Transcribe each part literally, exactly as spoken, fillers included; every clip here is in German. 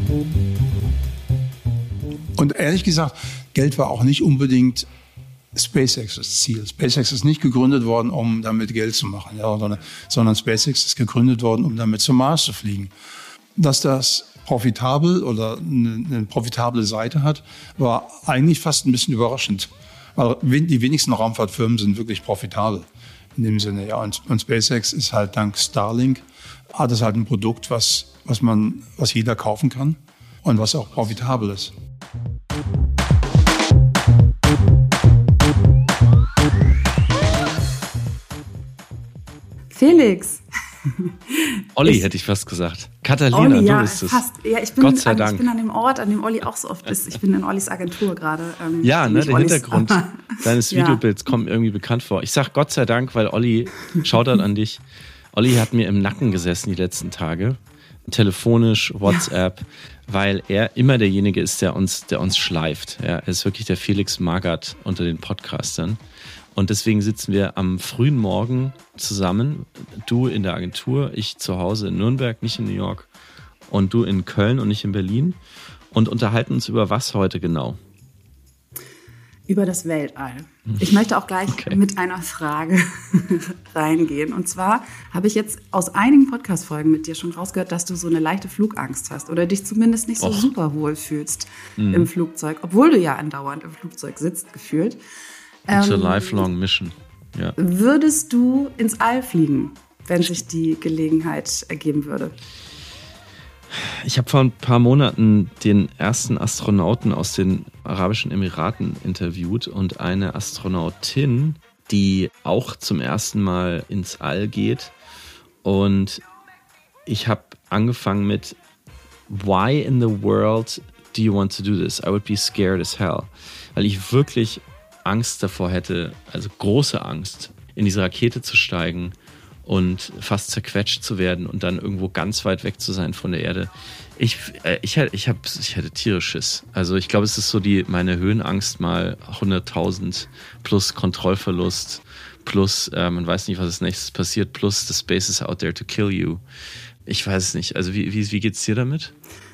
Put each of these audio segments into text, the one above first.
Und ehrlich gesagt, Geld war auch nicht unbedingt SpaceX das Ziel. SpaceX ist nicht gegründet worden, um damit Geld zu machen, ja, sondern, sondern SpaceX ist gegründet worden, um damit zum Mars zu fliegen. Dass das profitabel oder eine, eine profitable Seite hat, war eigentlich fast ein bisschen überraschend. Weil die wenigsten Raumfahrtfirmen sind wirklich profitabel. In dem Sinne, ja. Und, und SpaceX ist halt dank Starlink, hat es halt ein Produkt, was, was man, was jeder kaufen kann und was auch profitabel ist. Felix. Olli ich, hätte ich fast gesagt. Katharina, Olli, du ja, bist es. Fast. Ja, ich bin, Gott sei an, Dank. Ich bin an dem Ort, an dem Olli auch so oft ist. Ich bin in Ollis Agentur gerade. Ähm, ja, ne, der Ollis, Hintergrund aber, deines ja. Videobilds kommt mir irgendwie bekannt vor. Ich sag Gott sei Dank, weil Olli, Shoutout an dich, Olli hat mir im Nacken gesessen die letzten Tage. Telefonisch, WhatsApp, ja. Weil er immer derjenige ist, der uns, der uns schleift. Ja, er ist wirklich der Felix Magath unter den Podcastern. Und deswegen sitzen wir am frühen Morgen zusammen. Du in der Agentur, ich zu Hause in Nürnberg, nicht in New York. Und du in Köln und nicht in Berlin. Und unterhalten uns über was heute genau? Über das Weltall. Ich möchte auch gleich okay. mit einer Frage reingehen. Und zwar habe ich jetzt aus einigen Podcast-Folgen mit dir schon rausgehört, dass du so eine leichte Flugangst hast oder dich zumindest nicht so Och. super wohl fühlst mhm. im Flugzeug, obwohl du ja andauernd im Flugzeug sitzt, gefühlt. It's a lifelong mission. Ja. Würdest du ins All fliegen, wenn sich die Gelegenheit ergeben würde? Ich habe vor ein paar Monaten den ersten Astronauten aus den Arabischen Emiraten interviewt und eine Astronautin, die auch zum ersten Mal ins All geht. Und ich habe angefangen mit Why in the world do you want to do this? I would be scared as hell. Weil ich wirklich Angst davor hätte, also große Angst, in diese Rakete zu steigen und fast zerquetscht zu werden und dann irgendwo ganz weit weg zu sein von der Erde. Ich, äh, ich, ich, hab, ich hätte tierisch Schiss. Also ich glaube, es ist so die meine Höhenangst mal hunderttausend plus Kontrollverlust plus, äh, man weiß nicht, was als nächstes passiert, plus the space is out there to kill you. Ich weiß es nicht. Also wie, wie, wie geht's dir damit?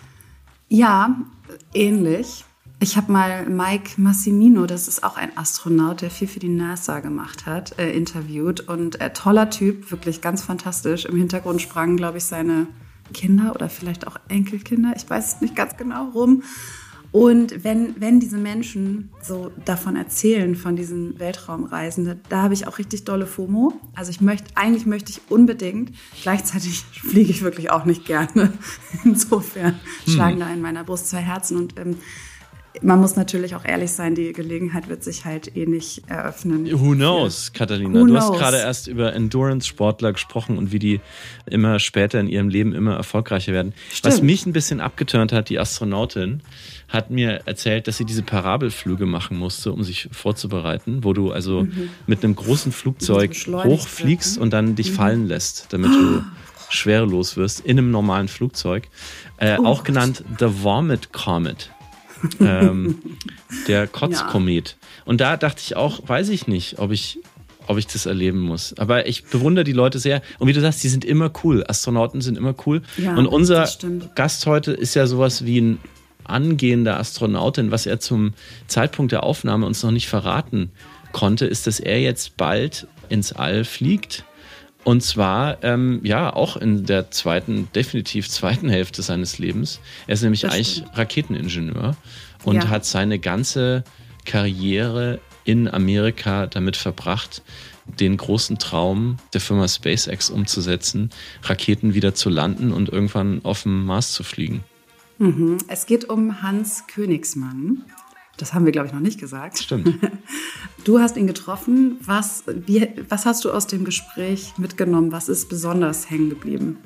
Ja, ähnlich. Ich habe mal Mike Massimino, das ist auch ein Astronaut, der viel für die NASA gemacht hat, äh, interviewt. Und äh, toller Typ, wirklich ganz fantastisch. Im Hintergrund sprangen, glaube ich, seine Kinder oder vielleicht auch Enkelkinder, ich weiß es nicht ganz genau, rum. Und wenn, wenn diese Menschen so davon erzählen, von diesen Weltraumreisen, da habe ich auch richtig dolle FOMO. Also ich möchte, eigentlich möchte ich unbedingt, gleichzeitig fliege ich wirklich auch nicht gerne. Insofern hm. schlagen da in meiner Brust zwei Herzen und ähm, man muss natürlich auch ehrlich sein, die Gelegenheit wird sich halt eh nicht eröffnen. Who knows, Katharina? Who du knows? Hast gerade erst über Endurance-Sportler gesprochen und wie die immer später in ihrem Leben immer erfolgreicher werden. Stimmt. Was mich ein bisschen abgeturnt hat, die Astronautin hat mir erzählt, dass sie diese Parabelflüge machen musste, um sich vorzubereiten, wo du also mhm. mit einem großen Flugzeug so hochfliegst und dann dich mhm. fallen lässt, damit du schwerelos wirst in einem normalen Flugzeug. Äh, oh, auch genannt The Vomit Comet. ähm, der Kotzkomet. Ja. Und da dachte ich auch, weiß ich nicht, ob ich, ob ich das erleben muss. Aber ich bewundere die Leute sehr. Und wie du sagst, die sind immer cool. Astronauten sind immer cool. Ja, und unser Gast heute ist ja sowas wie ein angehender Astronautin. Was er zum Zeitpunkt der Aufnahme uns noch nicht verraten konnte, ist, dass er jetzt bald ins All fliegt. Und zwar, ähm, ja, auch in der zweiten, definitiv zweiten Hälfte seines Lebens. Er ist nämlich eigentlich Raketeningenieur und ja. hat seine ganze Karriere in Amerika damit verbracht, den großen Traum der Firma SpaceX umzusetzen, Raketen wieder zu landen und irgendwann auf dem Mars zu fliegen. Mhm. Es geht um Hans Königsmann. Das haben wir, glaube ich, noch nicht gesagt. Stimmt. Du hast ihn getroffen. Was, wie, was hast du aus dem Gespräch mitgenommen? Was ist besonders hängen geblieben?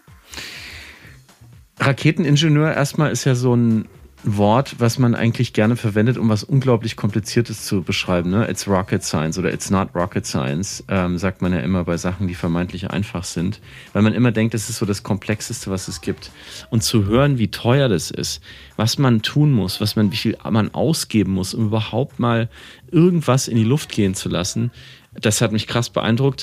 Raketeningenieur erstmal ist ja so ein Wort, was man eigentlich gerne verwendet, um was unglaublich Kompliziertes zu beschreiben. Ne? It's rocket science oder it's not rocket science, ähm, sagt man ja immer bei Sachen, die vermeintlich einfach sind. Weil man immer denkt, das ist so das Komplexeste, was es gibt. Und zu hören, wie teuer das ist, was man tun muss, was man, wie viel man ausgeben muss, um überhaupt mal irgendwas in die Luft gehen zu lassen, das hat mich krass beeindruckt.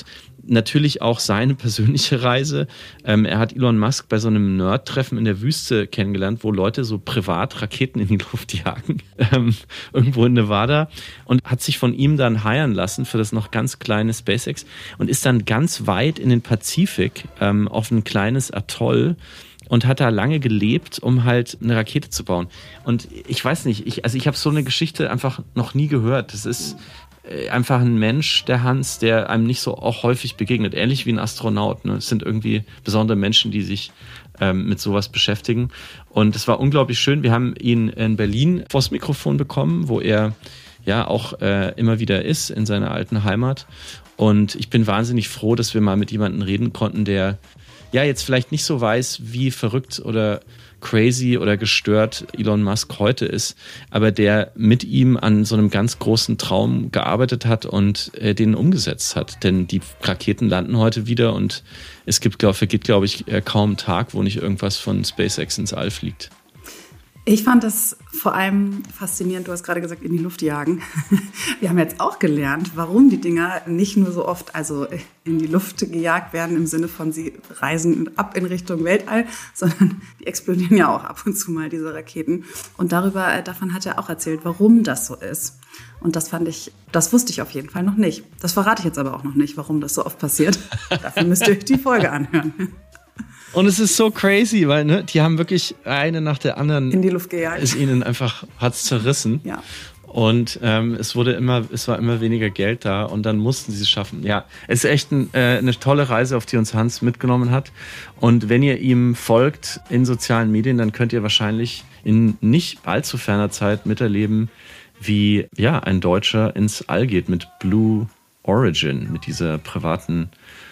natürlich auch seine persönliche Reise. Ähm, er hat Elon Musk bei so einem Nerd-Treffen in der Wüste kennengelernt, wo Leute so privat Raketen in die Luft jagen, ähm, irgendwo in Nevada, und hat sich von ihm dann heiern lassen für das noch ganz kleine SpaceX und ist dann ganz weit in den Pazifik ähm, auf ein kleines Atoll und hat da lange gelebt, um halt eine Rakete zu bauen. Und ich weiß nicht, ich, also ich habe so eine Geschichte einfach noch nie gehört. Das ist einfach ein Mensch, der Hans, der einem nicht so auch häufig begegnet. Ähnlich wie ein Astronaut. Ne? Es sind irgendwie besondere Menschen, die sich ähm, mit sowas beschäftigen. Und es war unglaublich schön. Wir haben ihn in Berlin vors Mikrofon bekommen, wo er ja auch äh, immer wieder ist, in seiner alten Heimat. Und ich bin wahnsinnig froh, dass wir mal mit jemandem reden konnten, der ja jetzt vielleicht nicht so weiß, wie verrückt oder crazy oder gestört Elon Musk heute ist, aber der mit ihm an so einem ganz großen Traum gearbeitet hat und äh, den umgesetzt hat. Denn die Raketen landen heute wieder und es gibt, glaub, vergeht, glaube ich, kaum einen Tag, wo nicht irgendwas von SpaceX ins All fliegt. Ich fand das vor allem faszinierend, du hast gerade gesagt, in die Luft jagen. Wir haben jetzt auch gelernt, warum die Dinger nicht nur so oft also in die Luft gejagt werden, im Sinne von sie reisen ab in Richtung Weltall, sondern die explodieren ja auch ab und zu mal, diese Raketen. Und darüber, davon hat er auch erzählt, warum das so ist. Und das fand ich, das wusste ich auf jeden Fall noch nicht. Das verrate ich jetzt aber auch noch nicht, warum das so oft passiert. Dafür müsst ihr euch die Folge anhören. Und es ist so crazy, weil ne, die haben wirklich eine nach der anderen in die Luft gejagt. Ist ihnen einfach, hat's zerrissen. Ja. Und ähm, es wurde immer, es war immer weniger Geld da und dann mussten sie es schaffen. Ja, es ist echt ein, äh, eine tolle Reise, auf die uns Hans mitgenommen hat. Und wenn ihr ihm folgt in sozialen Medien, dann könnt ihr wahrscheinlich in nicht allzu ferner Zeit miterleben, wie ja ein Deutscher ins All geht mit Blue Origin, mit dieser privaten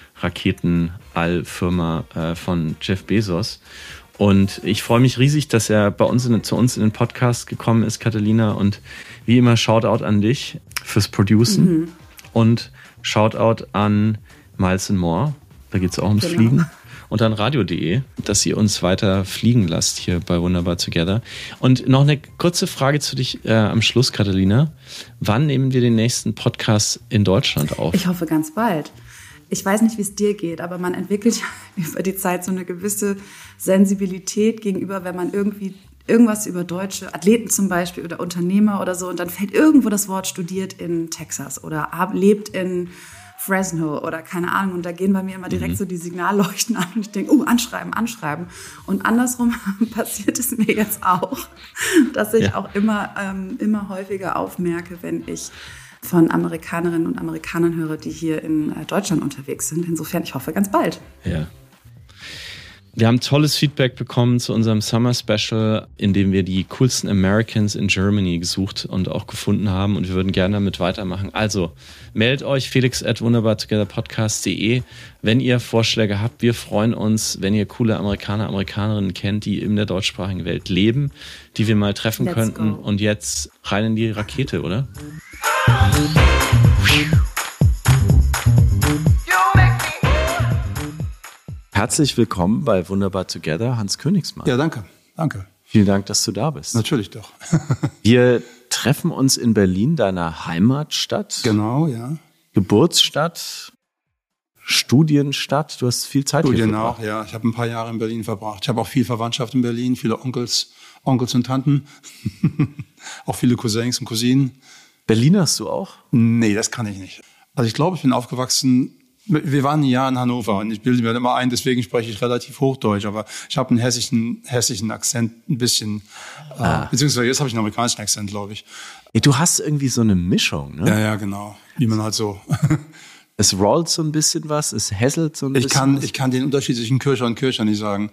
Raketen-All-Firma äh, von Jeff Bezos. Und ich freue mich riesig, dass er bei uns in, zu uns in den Podcast gekommen ist, Catalina. Und wie immer, Shoutout an dich fürs Producen. Mhm. Und Shoutout an Miles and More. Da geht es auch ums genau. Fliegen. Und an radio punkt de, dass ihr uns weiter fliegen lasst hier bei Wunderbar Together. Und noch eine kurze Frage zu dich äh, am Schluss, Catalina. Wann nehmen wir den nächsten Podcast in Deutschland auf? Ich hoffe ganz bald. Ich weiß nicht, wie es dir geht, aber man entwickelt über die Zeit so eine gewisse Sensibilität gegenüber, wenn man irgendwie irgendwas über deutsche Athleten zum Beispiel oder Unternehmer oder so und dann fällt irgendwo das Wort studiert in Texas oder lebt in Fresno oder keine Ahnung und da gehen bei mir immer direkt mhm. so die Signalleuchten an und ich denke, oh, anschreiben, anschreiben. Und andersrum passiert es mir jetzt auch, dass ich ja. auch immer, ähm, immer häufiger aufmerke, wenn ich von Amerikanerinnen und Amerikanern höre, die hier in Deutschland unterwegs sind. Insofern, ich hoffe, ganz bald. Ja. Wir haben tolles Feedback bekommen zu unserem Summer Special, in dem wir die coolsten Americans in Germany gesucht und auch gefunden haben und wir würden gerne damit weitermachen. Also, meldet euch felix at wunderbartogetherpodcast punkt de, wenn ihr Vorschläge habt. Wir freuen uns, wenn ihr coole Amerikaner, Amerikanerinnen kennt, die in der deutschsprachigen Welt leben, die wir mal treffen Let's könnten. Go. Und jetzt rein in die Rakete, oder? Herzlich willkommen bei Wunderbar Together, Hans Königsmann. Ja, danke, danke. Vielen Dank, dass du da bist. Natürlich doch. Wir treffen uns in Berlin, deiner Heimatstadt. Genau, ja. Geburtsstadt, Studienstadt. Du hast viel Zeit Studien hier verbracht. Studien auch, ja. Ich habe ein paar Jahre in Berlin verbracht. Ich habe auch viel Verwandtschaft in Berlin, viele Onkels, Onkels und Tanten. Auch viele Cousins und Cousinen. Berlin hast du auch? Nee, das kann ich nicht. Also ich glaube, ich bin aufgewachsen, wir waren ein Jahr in Hannover und ich bilde mir immer ein, deswegen spreche ich relativ Hochdeutsch, aber ich habe einen hessischen, hessischen Akzent ein bisschen, ah. äh, beziehungsweise jetzt habe ich einen amerikanischen Akzent, glaube ich. Du hast irgendwie so eine Mischung, ne? Ja, ja, genau. Wie man halt so... Es rollt so ein bisschen was, es hässelt so ein ich bisschen kann, was. Ich kann den Unterschied zwischen Kircher und Kircher nicht sagen.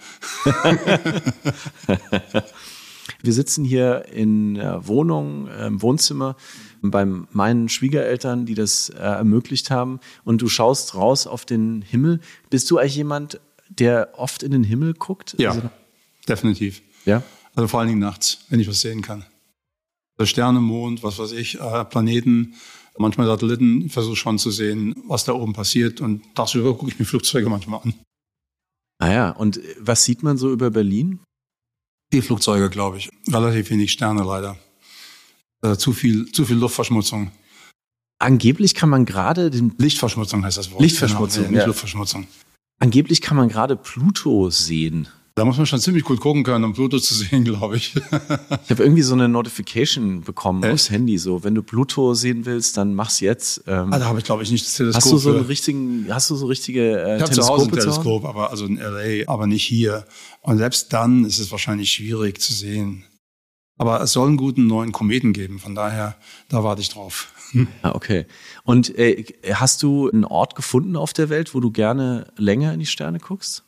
Wir sitzen hier in der Wohnung, im Wohnzimmer bei meinen Schwiegereltern, die das äh, ermöglicht haben. Und du schaust raus auf den Himmel. Bist du eigentlich jemand, der oft in den Himmel guckt? Ja, also, definitiv. Ja? Also vor allen Dingen nachts, wenn ich was sehen kann. Also Sterne, Mond, was weiß ich, äh, Planeten, manchmal Satelliten. Ich versuche schon zu sehen, was da oben passiert. Und tagsüber gucke ich mir Flugzeuge manchmal an. Ah ja, und was sieht man so über Berlin? Viel Flugzeuge, glaube ich. Relativ wenig Sterne leider. Äh, zu viel, zu viel Luftverschmutzung. Angeblich kann man gerade den... Lichtverschmutzung heißt das Wort. Lichtverschmutzung, genau, nicht ja. Luftverschmutzung. Angeblich kann man gerade Pluto sehen. Da muss man schon ziemlich gut gucken können, um Pluto zu sehen, glaube ich. Ich habe irgendwie so eine Notification bekommen Echt? aufs Handy. So, wenn du Pluto sehen willst, dann mach's jetzt. Ähm, ah, da habe ich, glaube ich, nicht das Teleskop. Hast du so einen richtigen, hast du so richtige äh, ich habe zu Hause ein Teleskop, aber also in L A, aber nicht hier. Und selbst dann ist es wahrscheinlich schwierig zu sehen. Aber es soll einen guten neuen Kometen geben, von daher, da warte ich drauf. Ah, okay. Und äh, hast du einen Ort gefunden auf der Welt, wo du gerne länger in die Sterne guckst?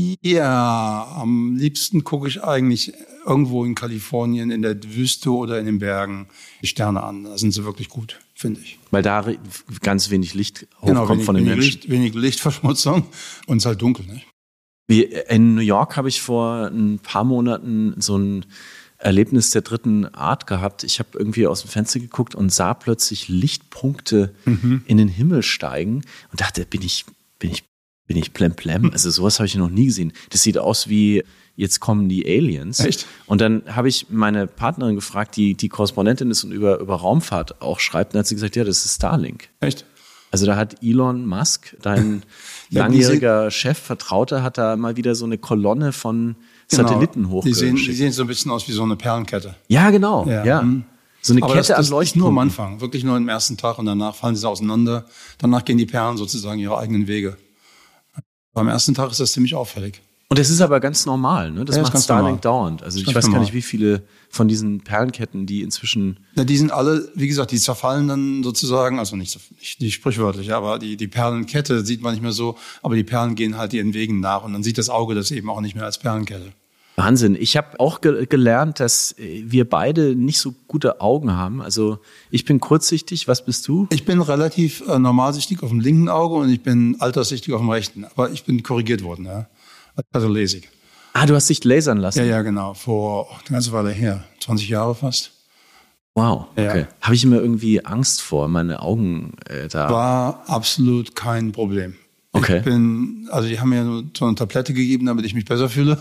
Ja, am liebsten gucke ich eigentlich irgendwo in Kalifornien in der Wüste oder in den Bergen die Sterne an. Da sind sie wirklich gut, finde ich. Weil da ganz wenig Licht hochkommt genau, wenig, von den wenig Menschen. Licht, wenig Lichtverschmutzung und es ist halt dunkel. Ne? Wie in New York habe ich vor ein paar Monaten so ein Erlebnis der dritten Art gehabt. Ich habe irgendwie aus dem Fenster geguckt und sah plötzlich Lichtpunkte mhm. in den Himmel steigen und dachte, bin ich, bin ich Bin ich plemplem? Also sowas habe ich noch nie gesehen. Das sieht aus wie, jetzt kommen die Aliens. Echt? Und dann habe ich meine Partnerin gefragt, die die Korrespondentin ist und über, über Raumfahrt auch schreibt. Und dann hat sie gesagt, ja, das ist Starlink. Echt? Also da hat Elon Musk, dein ja, langjähriger Chef, Vertrauter, hat da mal wieder so eine Kolonne von Satelliten genau. hochgeschickt. Die sehen, die sehen so ein bisschen aus wie so eine Perlenkette. Ja, genau. Ja. ja. So eine Aber Kette das, an das Leuchtpunkten. Nur am Anfang, wirklich nur am ersten Tag und danach fallen sie auseinander. Danach gehen die Perlen sozusagen ihre eigenen Wege. Beim ersten Tag ist das ziemlich auffällig. Und das ist aber ganz normal, ne? Das ja, macht das Starlink dauernd. Also ich weiß normal. gar nicht, wie viele von diesen Perlenketten, die inzwischen... Ja, die sind alle, wie gesagt, die zerfallen dann sozusagen, also nicht, nicht, nicht sprichwörtlich, aber die, die Perlenkette sieht man nicht mehr so, aber die Perlen gehen halt ihren Wegen nach und dann sieht das Auge das eben auch nicht mehr als Perlenkette. Wahnsinn. Ich habe auch ge- gelernt, dass wir beide nicht so gute Augen haben. Also ich bin kurzsichtig. Was bist du? Ich bin relativ äh, normalsichtig auf dem linken Auge und ich bin alterssichtig auf dem rechten. Aber ich bin korrigiert worden, ja. Also LASIK. Ah, du hast dich lasern lassen? Ja, ja, genau. Vor oh, eine ganze Weile her. zwanzig Jahre fast. Wow, okay. Ja. Habe ich immer irgendwie Angst vor, meine Augen äh, da... War absolut kein Problem. Okay. Ich bin, also die haben mir nur so eine Tablette gegeben, damit ich mich besser fühle.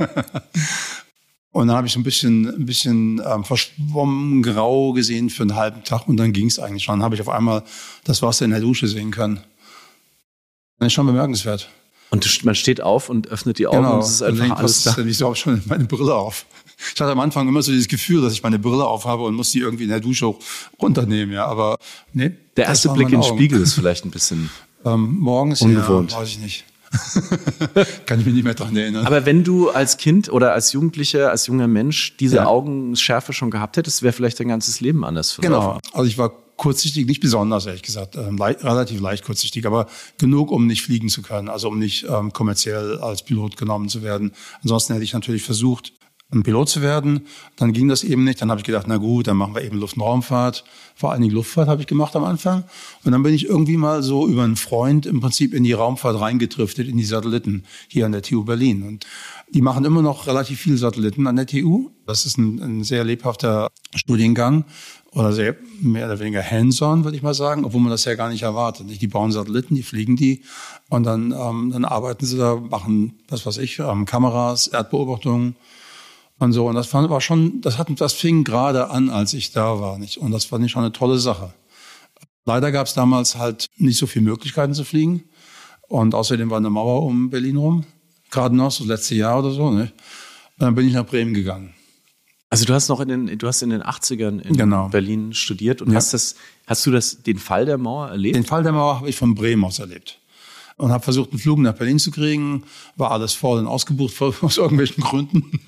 Und dann habe ich so ein bisschen, ein bisschen ähm, verschwommen, grau gesehen für einen halben Tag und dann ging es eigentlich schon. Dann habe ich auf einmal das Wasser in der Dusche sehen können. Das ist schon bemerkenswert. Und man steht auf und öffnet die Augen genau. und es ist einfach denke, alles da. Ich habe schon meine Brille auf. Ich hatte am Anfang immer so dieses Gefühl, dass ich meine Brille auf habe und muss die irgendwie in der Dusche runternehmen. Ja, aber nee. Der erste Blick in den Spiegel ist vielleicht ein bisschen... Ähm, morgens, ungewohnt. Ja, weiß ich nicht. Kann ich mich nicht mehr dran erinnern. Aber wenn du als Kind oder als Jugendlicher, als junger Mensch diese ja. Augenschärfe schon gehabt hättest, wäre vielleicht dein ganzes Leben anders verlaufen. Genau. Also ich war kurzsichtig, nicht besonders, ehrlich gesagt, ähm, le- relativ leicht kurzsichtig, aber genug, um nicht fliegen zu können, also um nicht ähm, kommerziell als Pilot genommen zu werden. Ansonsten hätte ich natürlich versucht, ein Pilot zu werden. Dann ging das eben nicht. Dann habe ich gedacht, na gut, dann machen wir eben Luft- und Raumfahrt. Vor allen Dingen Luftfahrt habe ich gemacht am Anfang. Und dann bin ich irgendwie mal so über einen Freund im Prinzip in die Raumfahrt reingetriftet, in die Satelliten hier an der T U Berlin. Und die machen immer noch relativ viele Satelliten an der T U. Das ist ein, ein sehr lebhafter Studiengang oder sehr mehr oder weniger hands-on, würde ich mal sagen, obwohl man das ja gar nicht erwartet. Die bauen Satelliten, die fliegen die und dann, ähm, dann arbeiten sie da, machen, was weiß ich, ähm, Kameras, Erdbeobachtungen. Und so, und das fand, war schon, das hat, das fing gerade an, als ich da war, nicht? Und das fand ich schon eine tolle Sache. Leider gab es damals halt nicht so viele Möglichkeiten zu fliegen. Und außerdem war eine Mauer um Berlin rum. Gerade noch, so das letzte Jahr oder so, nicht? Und dann bin ich nach Bremen gegangen. Also du hast noch in den, du hast in den achtzigern in genau. Berlin studiert und ja. hast das, hast du das, den Fall der Mauer erlebt? Den Fall der Mauer habe ich von Bremen aus erlebt. Und habe versucht, einen Flug nach Berlin zu kriegen. War alles voll und ausgebucht aus irgendwelchen Gründen.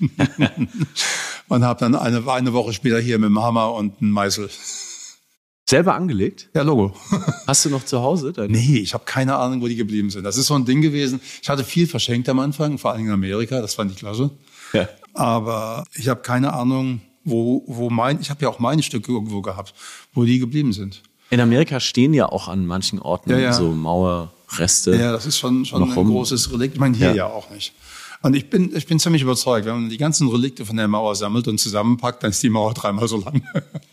Und habe dann eine, eine Woche später hier mit dem Hammer und einem Meißel. Selber angelegt? Ja, Logo. Hast du noch zu Hause? Deine? Nee, ich habe keine Ahnung, wo die geblieben sind. Das ist so ein Ding gewesen. Ich hatte viel verschenkt am Anfang, vor allem in Amerika. Das fand ich klasse. Ja. Aber ich habe keine Ahnung, wo, wo mein, ich habe ja auch meine Stücke irgendwo gehabt, wo die geblieben sind. In Amerika stehen ja auch an manchen Orten ja, ja. so Mauerreste. Ja, das ist schon, schon ein rum. großes Relikt. Ich meine, hier ja. ja auch nicht. Und ich bin, ich bin ziemlich überzeugt, wenn man die ganzen Relikte von der Mauer sammelt und zusammenpackt, dann ist die Mauer dreimal so lang.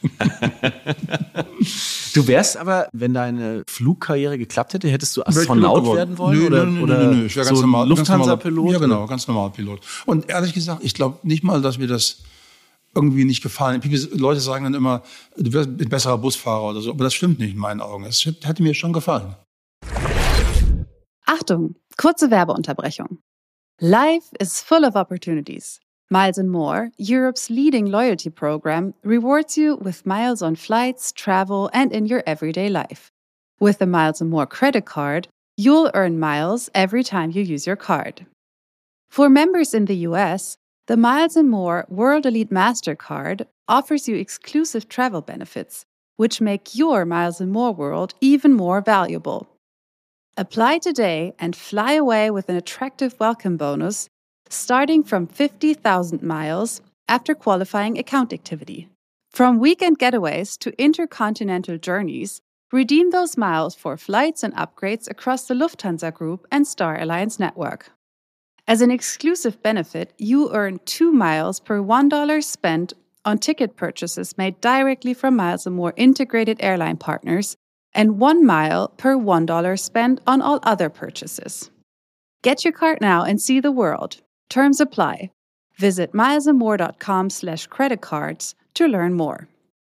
Du wärst aber, wenn deine Flugkarriere geklappt hätte, hättest du Astronaut werden wollen? Nö, oder nö, nö, oder nö, nö. Ich wäre ganz so normal, Lufthansa-Pilot? Ja, genau, ganz normal Pilot. Und ehrlich gesagt, ich glaube nicht mal, dass mir das irgendwie nicht gefallen. Leute sagen dann immer, du wirst ein besserer Busfahrer oder so, aber das stimmt nicht in meinen Augen. Das hätte mir schon gefallen. Achtung, kurze Werbeunterbrechung. Life is full of opportunities. Miles and More, Europe's leading loyalty program, rewards you with miles on flights, travel, and in your everyday life. With the Miles and More credit card, you'll earn miles every time you use your card. For members in the U S, the Miles and More World Elite MasterCard offers you exclusive travel benefits, which make your Miles and More world even more valuable. Apply today and fly away with an attractive welcome bonus starting from fifty thousand miles after qualifying account activity. From weekend getaways to intercontinental journeys, redeem those miles for flights and upgrades across the Lufthansa Group and Star Alliance network. As an exclusive benefit, you earn two miles per one dollar spent on ticket purchases made directly from Miles and More integrated airline partners and one mile per one dollar spent on all other purchases. Get your card now and see the world. Terms apply. Visit milesandmore.com slash credit cards to learn more.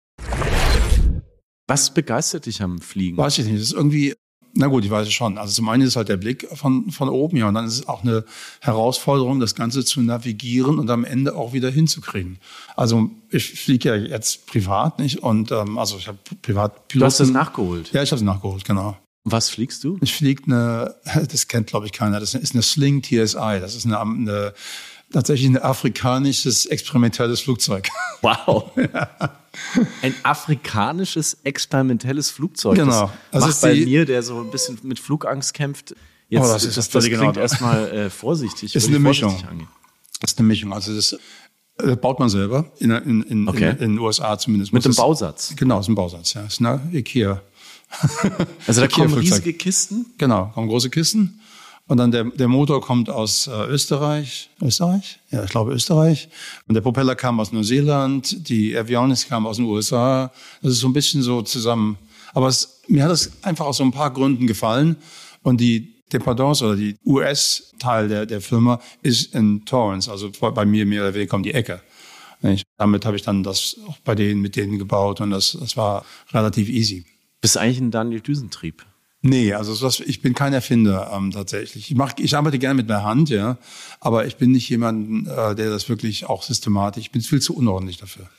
Was begeistert dich am Fliegen? Weiß ich nicht. Das ist irgendwie, na gut, ich weiß es schon. Also zum einen ist halt der Blick von, von oben, ja, und dann ist es auch eine Herausforderung, das Ganze zu navigieren und am Ende auch wieder hinzukriegen. Also ich fliege ja jetzt privat, nicht? Und ähm, also ich habe Privatpiloten. Du hast das nachgeholt? Ja, ich habe es nachgeholt, genau. Was fliegst du? Ich fliege eine, das kennt glaube ich keiner, das ist eine Sling T S I. Das ist eine, eine tatsächlich ein afrikanisches experimentelles Flugzeug. Wow. Ja. Ein afrikanisches experimentelles Flugzeug. Genau. Das macht bei mir, der so ein bisschen mit Flugangst kämpft, jetzt, oh, das, ist das, das klingt genau. erstmal äh, vorsichtig. Ist eine Mischung. Das ist eine Mischung. Also das äh, baut man selber in, in, in, okay. in, in den U S A zumindest. Mit dem Bausatz? Genau, das ist ein Bausatz. Ja, das ist eine IKEA. Also da kommen riesige Kisten? Genau, kommen große Kisten. Und dann der, der Motor kommt aus äh, Österreich. Österreich? Ja, ich glaube Österreich. Und der Propeller kam aus Neuseeland. Die Avionics kam aus den U S A. Das ist so ein bisschen so zusammen. Aber es, mir hat es einfach aus so ein paar Gründen gefallen. Und die Dependance oder die U S-Teil der, der Firma ist in Torrance. Also bei mir mehr oder weniger um die Ecke. Ich, damit habe ich dann das auch bei denen, mit denen gebaut. Und das, das war relativ easy. Bist du eigentlich ein Daniel Düsentrieb? Nee, also das, ich bin kein Erfinder ähm, tatsächlich. Ich, mach, ich arbeite gerne mit der Hand, ja, aber ich bin nicht jemand, äh, der das wirklich auch systematisch. Ich bin viel zu unordentlich dafür.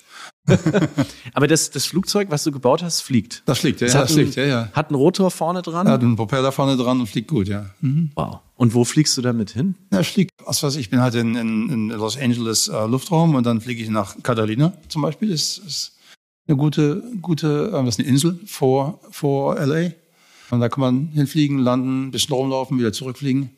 Aber das, das Flugzeug, was du gebaut hast, fliegt. Das fliegt, ja, das, ja, hat, das fliegt, ja, ja. Hat einen Rotor vorne dran? Ja, hat einen Propeller vorne dran und fliegt gut, ja. Mhm. Wow. Und wo fliegst du damit hin? Ja, ich fliege, was weiß ich, ich bin halt in, in, in Los Angeles äh, Luftraum und dann fliege ich nach Catalina zum Beispiel. Das ist eine gute, gute, äh, das ist eine Insel vor, vor L A. Und da kann man hinfliegen, landen, ein bisschen rumlaufen, wieder zurückfliegen.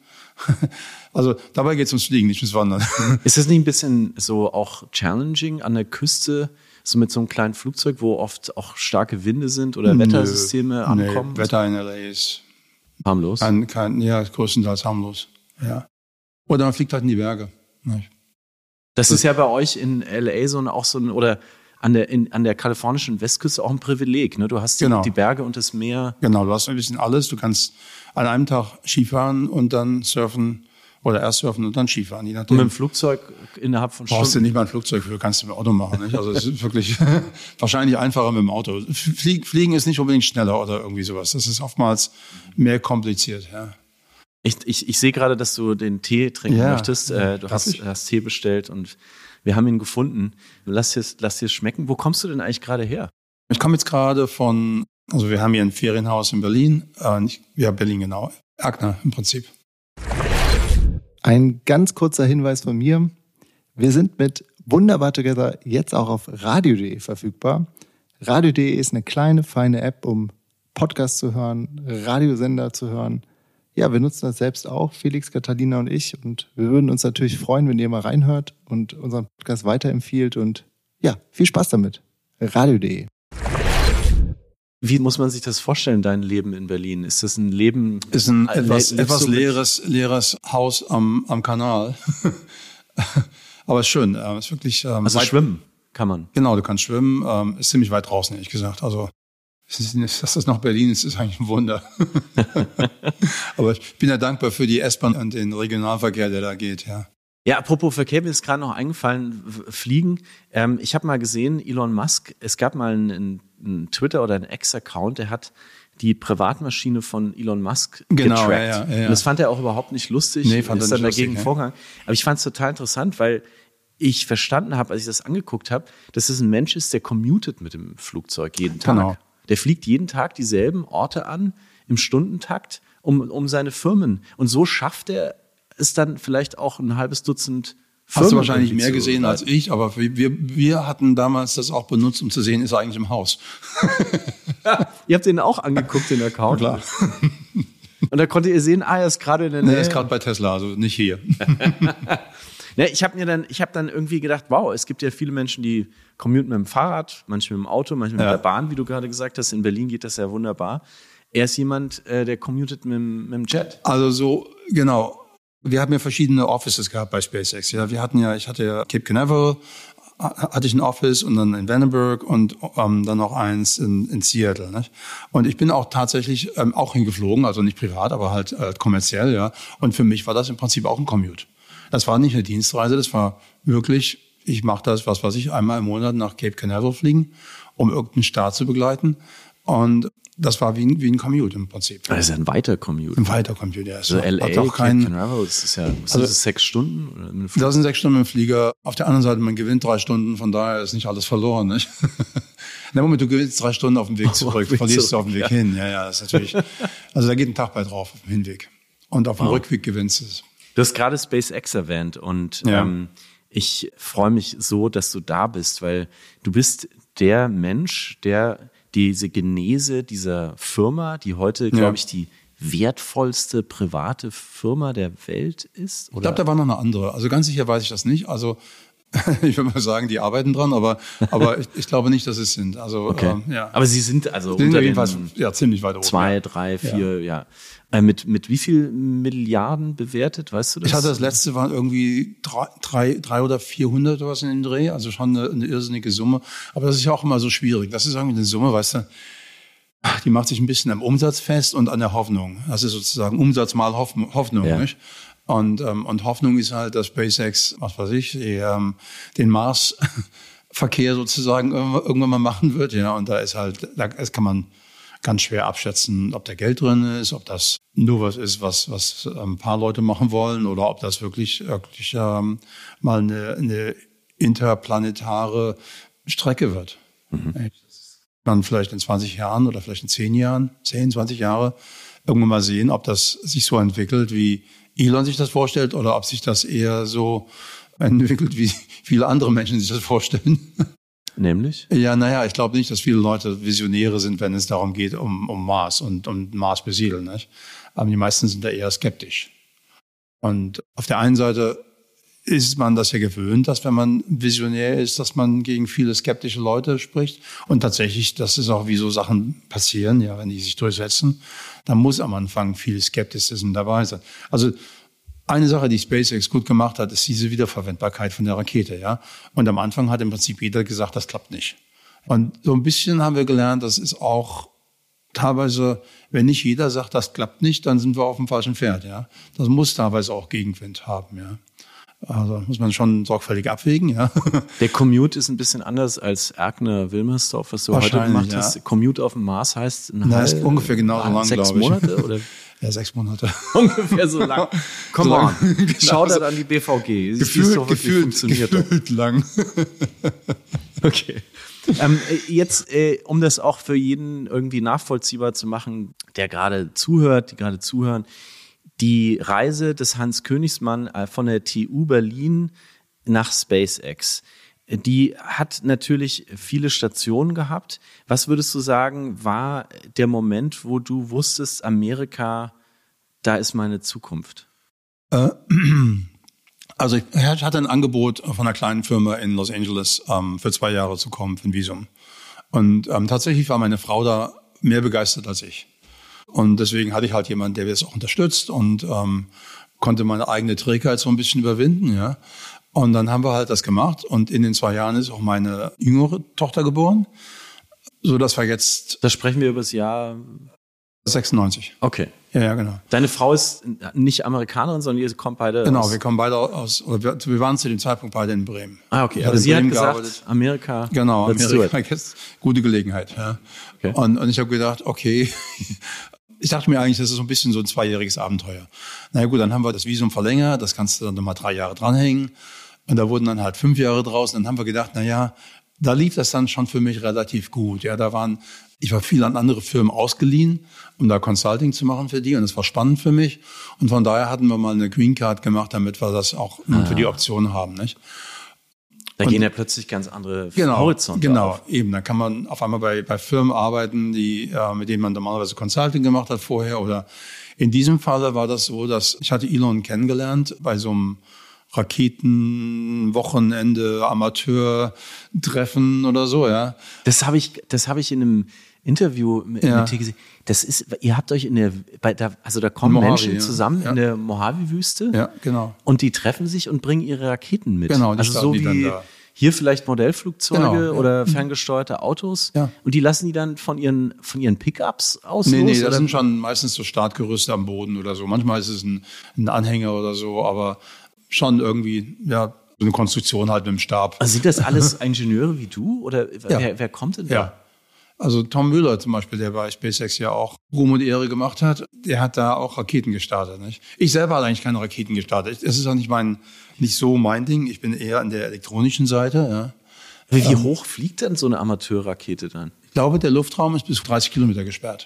Also dabei geht es ums Fliegen, nicht ums Wandern. Ist das nicht ein bisschen so auch challenging an der Küste, so mit so einem kleinen Flugzeug, wo oft auch starke Winde sind oder Nö, Wettersysteme ankommen? Nee, Wetter in L A ist harmlos. Kein, kein, ja, größtenteils harmlos. Ja. Oder man fliegt halt in die Berge. Das, das ist ja bei euch in L A so ein, auch so ein, oder an der, in, an der kalifornischen Westküste auch ein Privileg. Ne? Du hast die, genau. die Berge und das Meer. Genau, du hast ein bisschen alles. Du kannst an einem Tag Skifahren und dann surfen oder erst surfen und dann Skifahren. Je nachdem. Und mit dem Flugzeug innerhalb von Stunden? Brauchst du nicht mal ein Flugzeug für, kannst du mit dem Auto machen. Nicht? Also es ist wirklich wahrscheinlich einfacher mit dem Auto. Flieg, Fliegen ist nicht unbedingt schneller oder irgendwie sowas. Das ist oftmals mehr kompliziert. Ja. Ich, ich, ich sehe gerade, dass du den Tee trinken ja, möchtest. Äh, du hast, hast Tee bestellt und wir haben ihn gefunden. Lass dir lass dir schmecken. Wo kommst du denn eigentlich gerade her? Ich komme jetzt gerade von, also wir haben hier ein Ferienhaus in Berlin. Äh, nicht, ja, Berlin genau. Erkner im Prinzip. Ein ganz kurzer Hinweis von mir. Wir sind mit Wunderbar Together jetzt auch auf radio punkt de verfügbar. radio punkt de ist eine kleine, feine App, um Podcasts zu hören, Radiosender zu hören. Ja, wir nutzen das selbst auch, Felix, Catalina und ich. Und wir würden uns natürlich freuen, wenn ihr mal reinhört und unseren Podcast weiterempfiehlt. Und ja, viel Spaß damit. radio punkt de. Wie muss man sich das vorstellen, dein Leben in Berlin? Ist das ein Leben? Ist ein etwas, etwas leeres, leeres Haus am, am Kanal. Aber es ist schön. Es ist wirklich, ähm, also weit, schwimmen kann man. Genau, du kannst schwimmen. Ähm, ist ziemlich weit draußen, ehrlich gesagt. Also, dass das nach Berlin ist, ist eigentlich ein Wunder. Aber ich bin ja dankbar für die S-Bahn und den Regionalverkehr, der da geht, ja. Ja, apropos Verkehr, mir ist gerade noch eingefallen, Fliegen. Ähm, ich habe mal gesehen, Elon Musk, es gab mal einen, einen Twitter- oder einen X-Account, der hat die Privatmaschine von Elon Musk genau, getrackt. Ja, ja, ja. Und das fand er auch überhaupt nicht lustig. Nee, fand er ist nicht dann dagegen lustig, vorgegangen. Aber ich fand es total interessant, weil ich verstanden habe, als ich das angeguckt habe, dass es ein Mensch ist, der commutet mit dem Flugzeug jeden Tag. Genau. Der fliegt jeden Tag dieselben Orte an, im Stundentakt, um, um seine Firmen. Und so schafft er es dann vielleicht auch ein halbes Dutzend Firmen. Hast du wahrscheinlich mehr zu gesehen als ich, aber wir, wir hatten damals das auch benutzt, um zu sehen, ist er eigentlich im Haus. Ja, ihr habt den auch angeguckt, den Account. Klar. Und da konntet ihr sehen, ah, er ist gerade in der Nähe. Nee, er ist gerade bei Tesla, also nicht hier. Ja, ich habe mir dann, ich habe dann irgendwie gedacht, wow, es gibt ja viele Menschen, die commuten mit dem Fahrrad, manche mit dem Auto, manche mit ja. der Bahn, wie du gerade gesagt hast. In Berlin geht das ja wunderbar. Er ist jemand, äh, der commutet mit, mit dem Jet. Also so, genau. Wir haben ja verschiedene Offices gehabt bei SpaceX. Ja, wir hatten ja, ich hatte ja Cape Canaveral, hatte ich ein Office und dann in Vandenberg und ähm, dann noch eins in, in Seattle. Nicht? Und ich bin auch tatsächlich ähm, auch hingeflogen, also nicht privat, aber halt äh, kommerziell. Ja. Und für mich war das im Prinzip auch ein Commute. Das war nicht eine Dienstreise, das war wirklich, ich mache das, was weiß ich, einmal im Monat nach Cape Canaveral fliegen, um irgendeinen Start zu begleiten. Und das war wie ein, wie ein Commute im Prinzip. Das ist ja ein weiter Commute. Ein weiter Commute, ja. Also L A, hat auch kein, Cape Canaveral, das ist ja was also, ist das, sechs Stunden? Oder das sind sechs Stunden im Flieger. Auf der anderen Seite, man gewinnt drei Stunden, von daher ist nicht alles verloren. Nicht? Na Moment, du gewinnst drei Stunden auf dem Weg zurück, Weg verlierst zurück, du auf dem Weg ja. hin. Ja, ja, das ist natürlich. Also da geht ein Tag bei drauf auf dem Hinweg. Und auf dem wow. Rückweg gewinnst du es. Du hast gerade SpaceX erwähnt und ja. ähm, ich freue mich so, dass du da bist, weil du bist der Mensch, der diese Genese dieser Firma, die heute, glaube ja. ich, die wertvollste private Firma der Welt ist? Oder? Ich glaube, da war noch eine andere. Also ganz sicher weiß ich das nicht. Also ich würde mal sagen, die arbeiten dran, aber, aber ich, ich glaube nicht, dass es sind. Also, okay. ähm, ja. Aber sie sind also sind unter jedenfalls den ja, ziemlich weit oben. Zwei, ja. drei, vier, ja. ja. Äh, mit, mit wie viel Milliarden bewertet, weißt du das? Ich hatte das letzte, waren irgendwie drei, drei, drei oder vierhundert oder was in den Dreh, also schon eine, eine irrsinnige Summe. Aber das ist ja auch immer so schwierig. Das ist irgendwie eine Summe, weißt du, die macht sich ein bisschen am Umsatz fest und an der Hoffnung. Das ist sozusagen Umsatz mal Hoffnung, ja. nicht? Und, ähm, und Hoffnung ist halt, dass SpaceX, was weiß ich, die, ähm, den Mars-Verkehr sozusagen irgendwann mal machen wird, ja. Und da ist halt, da das kann man ganz schwer abschätzen, ob da Geld drin ist, ob das nur was ist, was, was ein paar Leute machen wollen oder ob das wirklich, wirklich ähm, mal eine, eine interplanetare Strecke wird. Mhm. Dann vielleicht in zwanzig Jahren oder vielleicht in zehn Jahren, zehn, zwanzig Jahre irgendwann mal sehen, ob das sich so entwickelt, wie Elon sich das vorstellt oder ob sich das eher so entwickelt, wie viele andere Menschen sich das vorstellen. Nämlich? Ja, naja, ich glaube nicht, dass viele Leute Visionäre sind, wenn es darum geht, um, um Mars und um Mars besiedeln. Nicht? Aber die meisten sind da eher skeptisch. Und auf der einen Seite ist man das ja gewöhnt, dass wenn man visionär ist, dass man gegen viele skeptische Leute spricht. Und tatsächlich, das ist auch, wie so Sachen passieren, ja, wenn die sich durchsetzen, dann muss am Anfang viel Skeptizismus dabei sein. Also eine Sache, die SpaceX gut gemacht hat, ist diese Wiederverwendbarkeit von der Rakete, ja. Und am Anfang hat im Prinzip jeder gesagt, das klappt nicht. Und so ein bisschen haben wir gelernt, das ist auch teilweise, wenn nicht jeder sagt, das klappt nicht, dann sind wir auf dem falschen Pferd, ja. Das muss teilweise auch Gegenwind haben, ja. Also muss man schon sorgfältig abwägen, ja. Der Commute ist ein bisschen anders als Erkner-Wilmersdorf, was du heute gemacht hast. Ja. Commute auf dem Mars heißt ein Na, halb, ist ungefähr genauso lang, sechs glaube ich. Monate oder? Ja, sechs Monate. Ungefähr so lang. Come so on, lang. Genau. Schau da an die B V G. Gefühlt, doch gefühlt, funktioniert gefühlt lang. Okay. Ähm, jetzt, äh, um das auch für jeden irgendwie nachvollziehbar zu machen, der gerade zuhört, die gerade zuhören, die Reise des Hans Königsmann von der T U Berlin nach SpaceX, die hat natürlich viele Stationen gehabt. Was würdest du sagen, war der Moment, wo du wusstest, Amerika, da ist meine Zukunft? Also ich hatte ein Angebot von einer kleinen Firma in Los Angeles, ähm, für zwei Jahre zu kommen, für ein Visum. Und ähm, tatsächlich war meine Frau da mehr begeistert als ich. Und deswegen hatte ich halt jemanden, der das auch unterstützt und ähm, konnte meine eigene Trägheit so ein bisschen überwinden, ja. Und dann haben wir halt das gemacht und in den zwei Jahren ist auch meine jüngere Tochter geboren, so dass wir jetzt. Da sprechen wir über das Jahr sechsundneunzig. Okay. Ja, ja, genau. Deine Frau ist nicht Amerikanerin, sondern ihr kommt beide Genau, aus... wir kommen beide aus, oder wir, wir waren zu dem Zeitpunkt beide in Bremen. Ah, okay. Aber sie hat gesagt, gearbeitet. Amerika... Genau, Amerika ist gute Gelegenheit. Ja. Okay. Und, und ich habe gedacht, okay, ich dachte mir eigentlich, das ist so ein bisschen so ein zweijähriges Abenteuer. Na ja, gut, dann haben wir das Visum verlängert, das kannst du dann nochmal drei Jahre dranhängen. Und da wurden dann halt fünf Jahre draus. Und dann haben wir gedacht, na ja, da lief das dann schon für mich relativ gut. Ja, da waren... Ich war viel an andere Firmen ausgeliehen, um da Consulting zu machen für die. Und das war spannend für mich. Und von daher hatten wir mal eine Green Card gemacht, damit wir das auch ah. für die Option haben. Nicht? Da und gehen ja plötzlich ganz andere genau, Horizonte Genau, auf. eben. Da kann man auf einmal bei, bei Firmen arbeiten, die, äh, mit denen man normalerweise Consulting gemacht hat vorher. Oder in diesem Fall war das so, dass ich hatte Elon kennengelernt bei so einem Raketenwochenende, Amateurtreffen oder so, ja. Das habe ich, das habe ich in einem Interview mit, ja. mit dir gesehen. Das ist, ihr habt euch in der, bei da, also da kommen Mojave, Menschen ja. zusammen ja. in der Mojave-Wüste. Ja, genau. Und die treffen sich und bringen ihre Raketen mit. Genau, die also so die wie hier vielleicht Modellflugzeuge genau, ja. oder ferngesteuerte Autos. Ja. Und die lassen die dann von ihren, von ihren Pickups aus? Nee, los, nee, das oder? sind schon meistens so Startgerüste am Boden oder so. Manchmal ist es ein, ein Anhänger oder so, aber schon irgendwie, ja, so eine Konstruktion halt mit dem Stab. Also sind das alles Ingenieure wie du? Oder ja. wer, wer kommt denn da? Ja. Also Tom Müller zum Beispiel, der bei SpaceX ja auch Ruhm und Ehre gemacht hat, der hat da auch Raketen gestartet. Nicht? Ich selber habe eigentlich keine Raketen gestartet. Das ist auch nicht mein, nicht so mein Ding. Ich bin eher an der elektronischen Seite. Ja. Wie, wie ähm, hoch fliegt denn so eine Amateurrakete dann? Ich glaube, der Luftraum ist bis dreißig Kilometer gesperrt.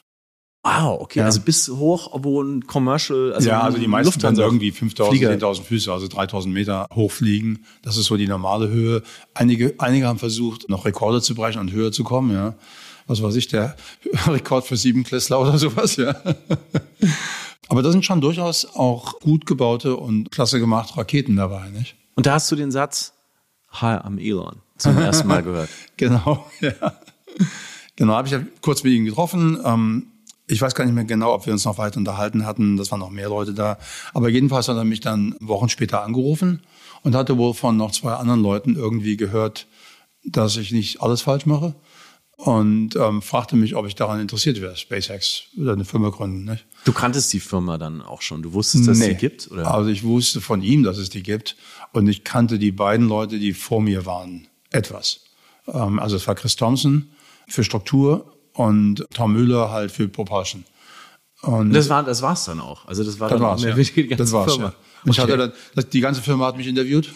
Wow, okay, ja. Also bis hoch, wo ein Commercial, also ja, also die meisten können irgendwie fünftausend, Flieger. zehntausend Füße, also dreitausend Meter hochfliegen. Das ist so die normale Höhe. Einige, einige haben versucht, noch Rekorde zu brechen und höher zu kommen, ja. Was weiß ich, der Rekord für Siebenklässler oder sowas, ja. Aber da sind schon durchaus auch gut gebaute und klasse gemachte Raketen dabei, nicht? Und da hast du den Satz, Hi, I'm Elon, zum ersten Mal gehört. Genau, ja. Genau, habe ich ja kurz mit ihm getroffen. Ähm, Ich weiß gar nicht mehr genau, ob wir uns noch weiter unterhalten hatten. Das waren noch mehr Leute da. Aber jedenfalls hat er mich dann Wochen später angerufen und hatte wohl von noch zwei anderen Leuten irgendwie gehört, dass ich nicht alles falsch mache. Und ähm, fragte mich, ob ich daran interessiert wäre, SpaceX oder eine Firma gründen. Nicht? Du kanntest die Firma dann auch schon? Du wusstest, dass nee. es die gibt? Oder? Also ich wusste von ihm, dass es die gibt. Und ich kannte die beiden Leute, die vor mir waren, etwas. Ähm, also es war Chris Thompson für Struktur und Tom Müller halt für Propulsion. Und das war das war's dann auch. Also das war das dann war's, mehr ja. die ganze das war's, Firma. Ja. Ich Okay. hatte dann, die ganze Firma hat mich interviewt.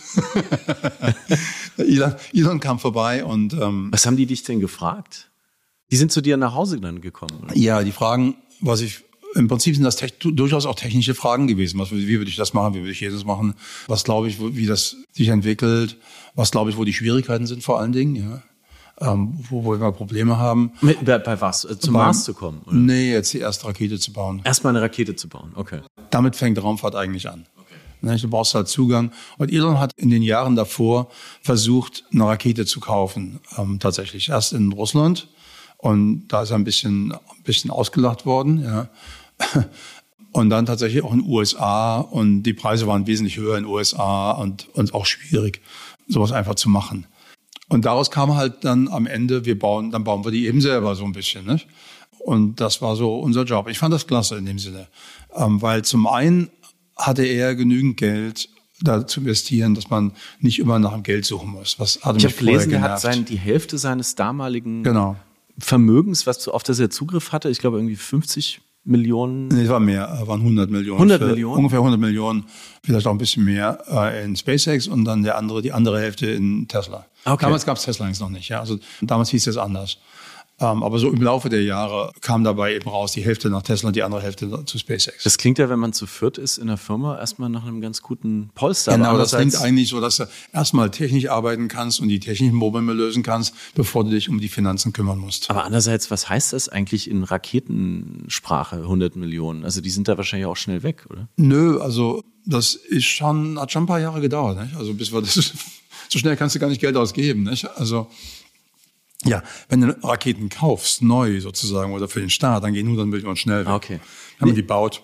Elon, Elon kam vorbei und ähm, was haben die dich denn gefragt? Die sind zu dir nach Hause dann gekommen, oder? Ja, die Fragen, was ich im Prinzip sind das te- durchaus auch technische Fragen gewesen. Was, wie würde ich das machen? Wie würde ich jedes machen? Was glaube ich, wo, wie das sich entwickelt? Was glaube ich, wo die Schwierigkeiten sind vor allen Dingen? Ja. Ähm, wo, wo wir Probleme haben. Mit, bei, bei was? Äh, Zum Beim, Mars zu kommen? Oder? Nee, jetzt die erste Rakete zu bauen. Erstmal eine Rakete zu bauen, okay. Damit fängt Raumfahrt eigentlich an. Okay. Du brauchst halt Zugang. Und Elon hat in den Jahren davor versucht, eine Rakete zu kaufen. Ähm, tatsächlich. Erst in Russland. Und da ist er ein bisschen, ein bisschen ausgelacht worden. Ja. Und dann tatsächlich auch in den U S A. Und die Preise waren wesentlich höher in den U S A und, und auch schwierig, sowas einfach zu machen. Und daraus kam halt dann am Ende, wir bauen, dann bauen wir die eben selber so ein bisschen, nicht? Und das war so unser Job. Ich fand das klasse in dem Sinne, ähm, weil zum einen hatte er genügend Geld, da zu investieren, dass man nicht immer nach dem Geld suchen muss. Was hatte ich mich habe gelesen, vorher er hat genervt. sein, die Hälfte seines damaligen genau. Vermögens, was auf das er Zugriff hatte, ich glaube irgendwie fünfzzig Millionen. Nee, es war mehr, es waren hundert Millionen. hundert Für, Millionen? Ungefähr hundert Millionen, vielleicht auch ein bisschen mehr äh, in SpaceX und dann der andere, die andere Hälfte in Tesla. Okay. Damals gab es Tesla eigentlich noch nicht, ja. Also damals hieß es anders. Ähm, aber so im Laufe der Jahre kam dabei eben raus, die Hälfte nach Tesla und die andere Hälfte zu SpaceX. Das klingt ja, wenn man zu viert ist in der Firma, erstmal nach einem ganz guten Polster. Genau, Aber das klingt andererseits- eigentlich so, dass du erstmal technisch arbeiten kannst und die technischen Probleme lösen kannst, bevor du dich um die Finanzen kümmern musst. Aber andererseits, was heißt das eigentlich in Raketensprache, hundert Millionen? Also die sind da wahrscheinlich auch schnell weg, oder? Nö, also das ist schon, hat schon ein paar Jahre gedauert, nicht? Also bis wir das, so schnell kannst du gar nicht Geld ausgeben, nicht? Also ja, wenn du Raketen kaufst, neu sozusagen, oder für den Start, dann gehen hundert Millionen schnell weg. Okay. Wenn man die baut,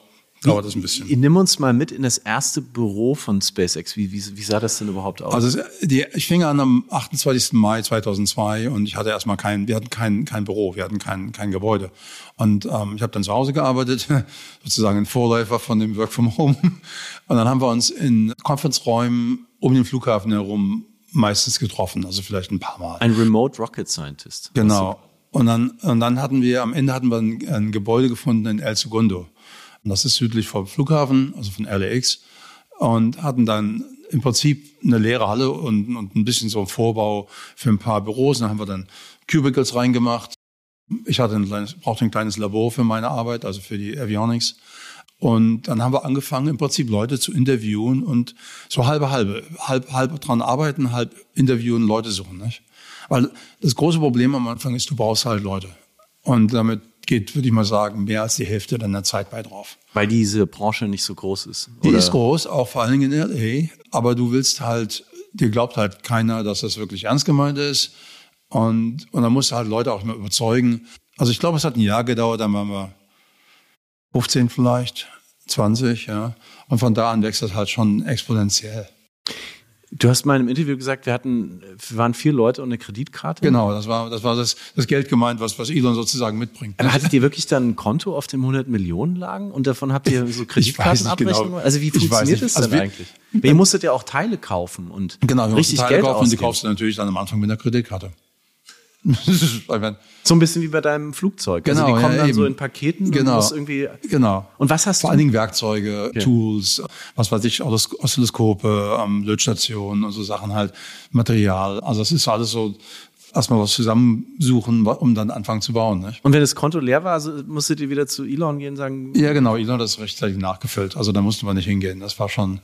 dauert das ein bisschen. Nimm uns mal mit in das erste Büro von SpaceX. Wie, wie, wie sah das denn überhaupt aus? Also die, ich fing an am achtundzwanzigsten Mai zweitausendzwei und ich hatte erstmal kein, wir hatten kein, kein Büro, wir hatten kein, kein Gebäude. Und ähm, ich habe dann zu Hause gearbeitet, sozusagen ein Vorläufer von dem Work from Home. Und dann haben wir uns in Conference-Räumen um den Flughafen herum meistens getroffen, also vielleicht ein paar Mal. Ein Remote Rocket Scientist. Genau. Und dann, und dann hatten wir, am Ende hatten wir ein, ein Gebäude gefunden in El Segundo. Und das ist südlich vom Flughafen, also von L A X. Und hatten dann im Prinzip eine leere Halle und, und ein bisschen so einen Vorbau für ein paar Büros. Und dann haben wir dann Cubicles reingemacht. Ich hatte ein kleines, brauchte ein kleines Labor für meine Arbeit, also für die Avionics. Und dann haben wir angefangen, im Prinzip Leute zu interviewen und so halbe, halbe, halb, halb dran arbeiten, halb interviewen, Leute suchen, nicht? Weil das große Problem am Anfang ist, du brauchst halt Leute. Und damit geht, würde ich mal sagen, mehr als die Hälfte deiner Zeit bei drauf. Weil diese Branche nicht so groß ist. Die oder? ist groß, auch vor allen Dingen in L A. Aber du willst halt, dir glaubt halt keiner, dass das wirklich ernst gemeint ist. Und, und dann musst du halt Leute auch mal überzeugen. Also ich glaube, es hat ein Jahr gedauert, dann waren wir fünfzehn vielleicht, zwanzig, ja. Und von da an wächst das halt schon exponentiell. Du hast mal in einem Interview gesagt, wir hatten, wir waren vier Leute und eine Kreditkarte. Genau, das war das war das, das Geld gemeint, was was Elon sozusagen mitbringt. Aber hattet ihr wirklich dann ein Konto, auf dem hundert Millionen lagen und davon habt ihr so Kreditkartenabrechnungen? Genau. Also wie funktioniert das also denn wir, eigentlich? Ihr musstet ja auch Teile kaufen und genau, wir richtig Teile Geld kaufen ausgeben. Und die kaufst du natürlich dann am Anfang mit einer Kreditkarte. So ein bisschen wie bei deinem Flugzeug. Genau, also die kommen ja, dann eben. so in Paketen genau, und musst irgendwie. Genau. Und was hast Vor du? Vor allen Dingen Werkzeuge, okay. Tools, was weiß ich, Oszilloskope, ähm, Lötstationen und so Sachen halt, Material. Also das ist alles so erstmal was zusammensuchen, um dann anfangen zu bauen. Nicht? Und wenn das Konto leer war, also musstet ihr wieder zu Elon gehen und sagen. Ja, genau, Elon hat das rechtzeitig nachgefüllt. Also da musste man nicht hingehen. Das war schon.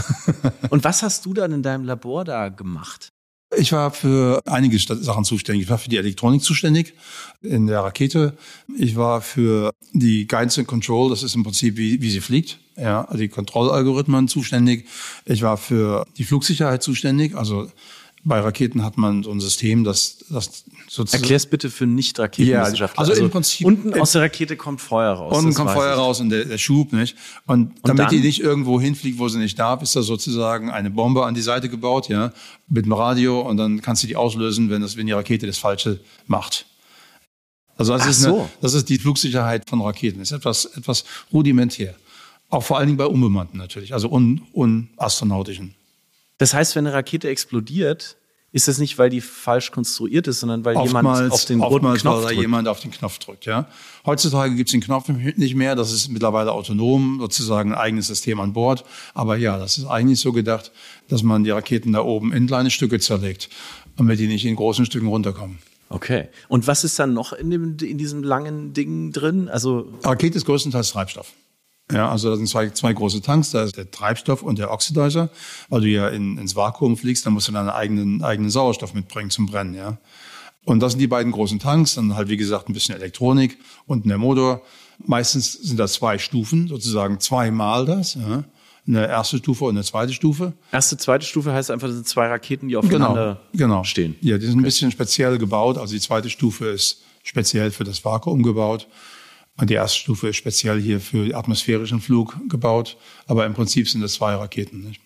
Und was hast du dann in deinem Labor da gemacht? Ich war für einige Sachen zuständig. Ich war für die Elektronik zuständig in der Rakete. Ich war für die Guidance and Control, das ist im Prinzip, wie, wie sie fliegt. Ja, also die Kontrollalgorithmen zuständig. Ich war für die Flugsicherheit zuständig. Also bei Raketen hat man so ein System, das, das sozusagen... Erklär's bitte für Nicht-Raketenwissenschaftler. Ja, also, also im Prinzip... Unten aus der Rakete kommt Feuer raus. Unten kommt Feuer ich. raus und der, der Schub, nicht? Und, und damit dann? die nicht irgendwo hinfliegt, wo sie nicht darf, ist da sozusagen eine Bombe an die Seite gebaut, ja, mit dem Radio, und dann kannst du die auslösen, wenn das, wenn die Rakete das Falsche macht. Also das, Ach ist, so. eine, das ist die Flugsicherheit von Raketen. Das ist etwas, etwas rudimentär. Auch vor allen Dingen bei unbemannten natürlich, also un, unastronautischen. Das heißt, wenn eine Rakete explodiert, ist das nicht, weil die falsch konstruiert ist, sondern weil oftmals, jemand auf den roten Knopf Knopf drückt. drückt. jemand auf den Knopf drückt, ja. Heutzutage gibt es den Knopf nicht mehr, das ist mittlerweile autonom, sozusagen ein eigenes System an Bord. Aber ja, das ist eigentlich so gedacht, dass man die Raketen da oben in kleine Stücke zerlegt, damit die nicht in großen Stücken runterkommen. Okay. Und was ist dann noch in, dem, in diesem langen Ding drin? Also Rakete ist größtenteils Treibstoff. Ja, also da sind zwei, zwei große Tanks, da ist der Treibstoff und der Oxidizer. Weil du ja in, ins Vakuum fliegst, dann musst du deinen eigenen, eigenen Sauerstoff mitbringen zum Brennen, ja. Und das sind die beiden großen Tanks, dann halt, wie gesagt, ein bisschen Elektronik, unten der Motor. Meistens sind da zwei Stufen, sozusagen zweimal das, ja. Eine erste Stufe und eine zweite Stufe. Erste, zweite Stufe heißt einfach, das sind zwei Raketen, die aufeinander genau, genau. stehen. Ja, die sind okay. ein bisschen speziell gebaut. Also die zweite Stufe ist speziell für das Vakuum gebaut. Und die erste Stufe ist speziell hier für atmosphärischen Flug gebaut. Aber im Prinzip sind es zwei Raketen. Nicht?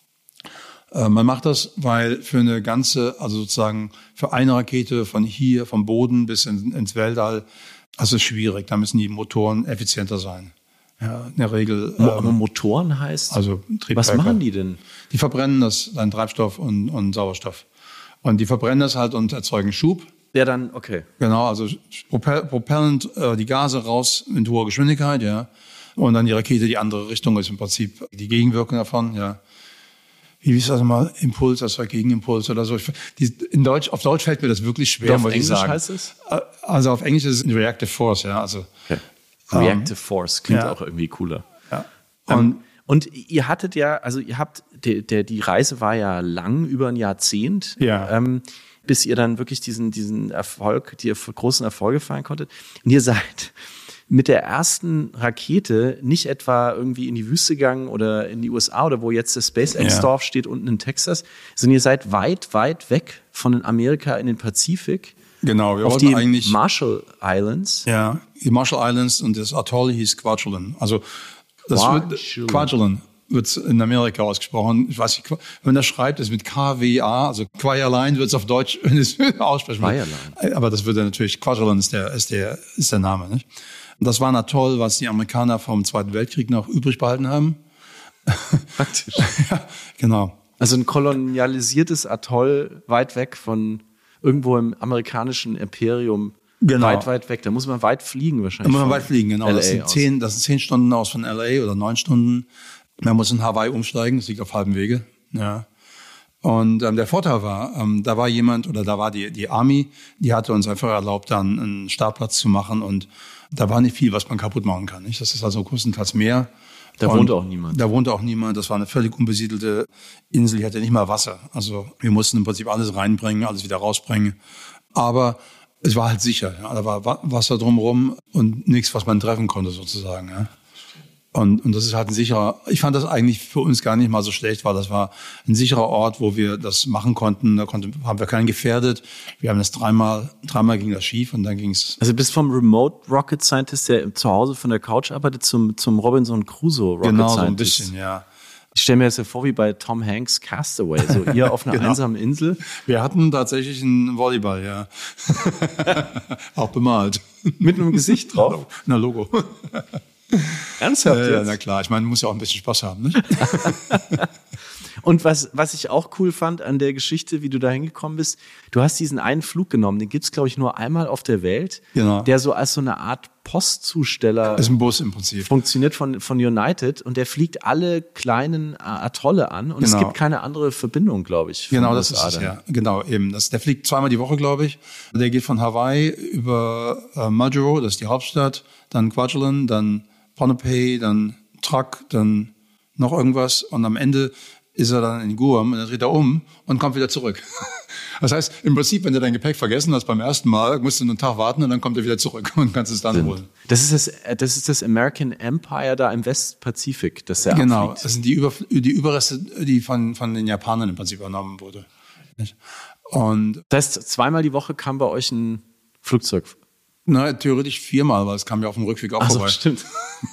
Äh, man macht das, weil für eine ganze, also sozusagen für eine Rakete von hier, vom Boden bis in, ins Weltall, das ist schwierig. Da müssen die Motoren effizienter sein. Ja, in der Regel. Aber ähm, Motoren heißt? Also Triebwerke. Was machen die denn? Die verbrennen das, dann Treibstoff und, und Sauerstoff. Und die verbrennen das halt und erzeugen Schub. Der dann, okay. Genau, also propell, propellend äh, die Gase raus mit hoher Geschwindigkeit, ja. Und dann die Rakete die andere Richtung ist im Prinzip die Gegenwirkung davon, ja. Wie hieß das mal? Impuls, das war Gegenimpuls oder so. Die, in Deutsch, auf Deutsch fällt mir das wirklich schwer, muss ich sagen. Auf Englisch heißt es? Also auf Englisch ist es Reactive Force, ja. Also, okay. Reactive ähm, Force klingt ja. auch irgendwie cooler. Ja. Und, um, und ihr hattet ja, also ihr habt, der, der, die Reise war ja lang, über ein Jahrzehnt. Ja. Ähm, bis ihr dann wirklich diesen, diesen Erfolg, die großen Erfolge feiern konntet. Und ihr seid mit der ersten Rakete nicht etwa irgendwie in die Wüste gegangen oder in die U S A oder wo jetzt das SpaceX-Dorf ja. steht unten in Texas, sondern ihr seid weit, weit weg von Amerika in den Pazifik. Genau, wir auf wollten die eigentlich Marshall Islands. Ja, die Marshall Islands und das Atoll hieß Kwajalein. Also Das wird Kwajalein wird in Amerika ausgesprochen. Ich weiß nicht, wenn man das schreibt, ist mit K W A, also Kwajalein wird es auf Deutsch aussprechen. Kwajalein. Aber das wird natürlich, Kwajalein ist der, ist der, ist der Name, nicht? Das war toll, was die Amerikaner vom Zweiten Weltkrieg noch übrig behalten haben. Praktisch. Ja, genau. Also ein kolonialisiertes Atoll weit weg von irgendwo im amerikanischen Imperium. Genau. Weit, weit weg. Da muss man weit fliegen wahrscheinlich. Da muss man weit fliegen, genau. Das sind, zehn, das sind zehn Stunden aus von L A oder neun Stunden. Man muss in Hawaii umsteigen, das liegt auf halbem Wege. Ja. Und ähm, der Vorteil war, ähm, da war jemand oder da war die, die Army, die hatte uns einfach erlaubt, dann einen Startplatz zu machen. Und da war nicht viel, was man kaputt machen kann. Nicht? Das ist also größtenteils Meer. Da wohnte auch niemand. Da wohnte auch niemand. Das war eine völlig unbesiedelte Insel. Die hatte nicht mal Wasser. Also wir mussten im Prinzip alles reinbringen, alles wieder rausbringen. Aber es war halt sicher. Ja. Da war Wasser drumherum und nichts, was man treffen konnte sozusagen. Ja. Und, und das ist halt ein sicherer, ich fand das eigentlich für uns gar nicht mal so schlecht, weil das war ein sicherer Ort, wo wir das machen konnten. Da konnte, haben wir keinen gefährdet. Wir haben das dreimal, dreimal ging das schief und dann ging es. Also bis vom Remote Rocket Scientist, der zu Hause von der Couch arbeitet, zum, zum Robinson Crusoe Rocket genau, Scientist. Genau, so ein bisschen, ja. Ich stelle mir das ja vor wie bei Tom Hanks Castaway, so ihr auf einer genau. einsamen Insel. Wir hatten tatsächlich einen Volleyball, ja. Auch bemalt. Mit einem Gesicht drauf? Na, Logo. Ernsthaft ja, jetzt? Ja, na klar, ich meine, man muss ja auch ein bisschen Spaß haben, nicht? Und was, was ich auch cool fand an der Geschichte, wie du da hingekommen bist, du hast diesen einen Flug genommen, den gibt's glaube ich, nur einmal auf der Welt, genau. der so als so eine Art Postzusteller ist ein Bus im Prinzip. Funktioniert von, von United und der fliegt alle kleinen Atolle an und genau. es gibt keine andere Verbindung, glaube ich. Genau, das ist es, ja. Genau, eben. Das, der fliegt zweimal die Woche, glaube ich. Der geht von Hawaii über äh, Majuro, das ist die Hauptstadt, dann Kwajalein, dann Pohnpei, dann Truck, dann noch irgendwas und am Ende ist er dann in Guam und dann dreht er um und kommt wieder zurück. Das heißt, im Prinzip, wenn du dein Gepäck vergessen hast beim ersten Mal, musst du einen Tag warten und dann kommt er wieder zurück und kannst es dann holen. Das ist das, das ist das American Empire da im Westpazifik, das er Genau, abfliegt. das sind die, Über, die Überreste, die von, von den Japanern im Prinzip übernommen wurde. Und das heißt, zweimal die Woche kam bei euch ein Flugzeug? Na, theoretisch viermal, weil es kam ja auf dem Rückweg auch Ach so, vorbei. Stimmt.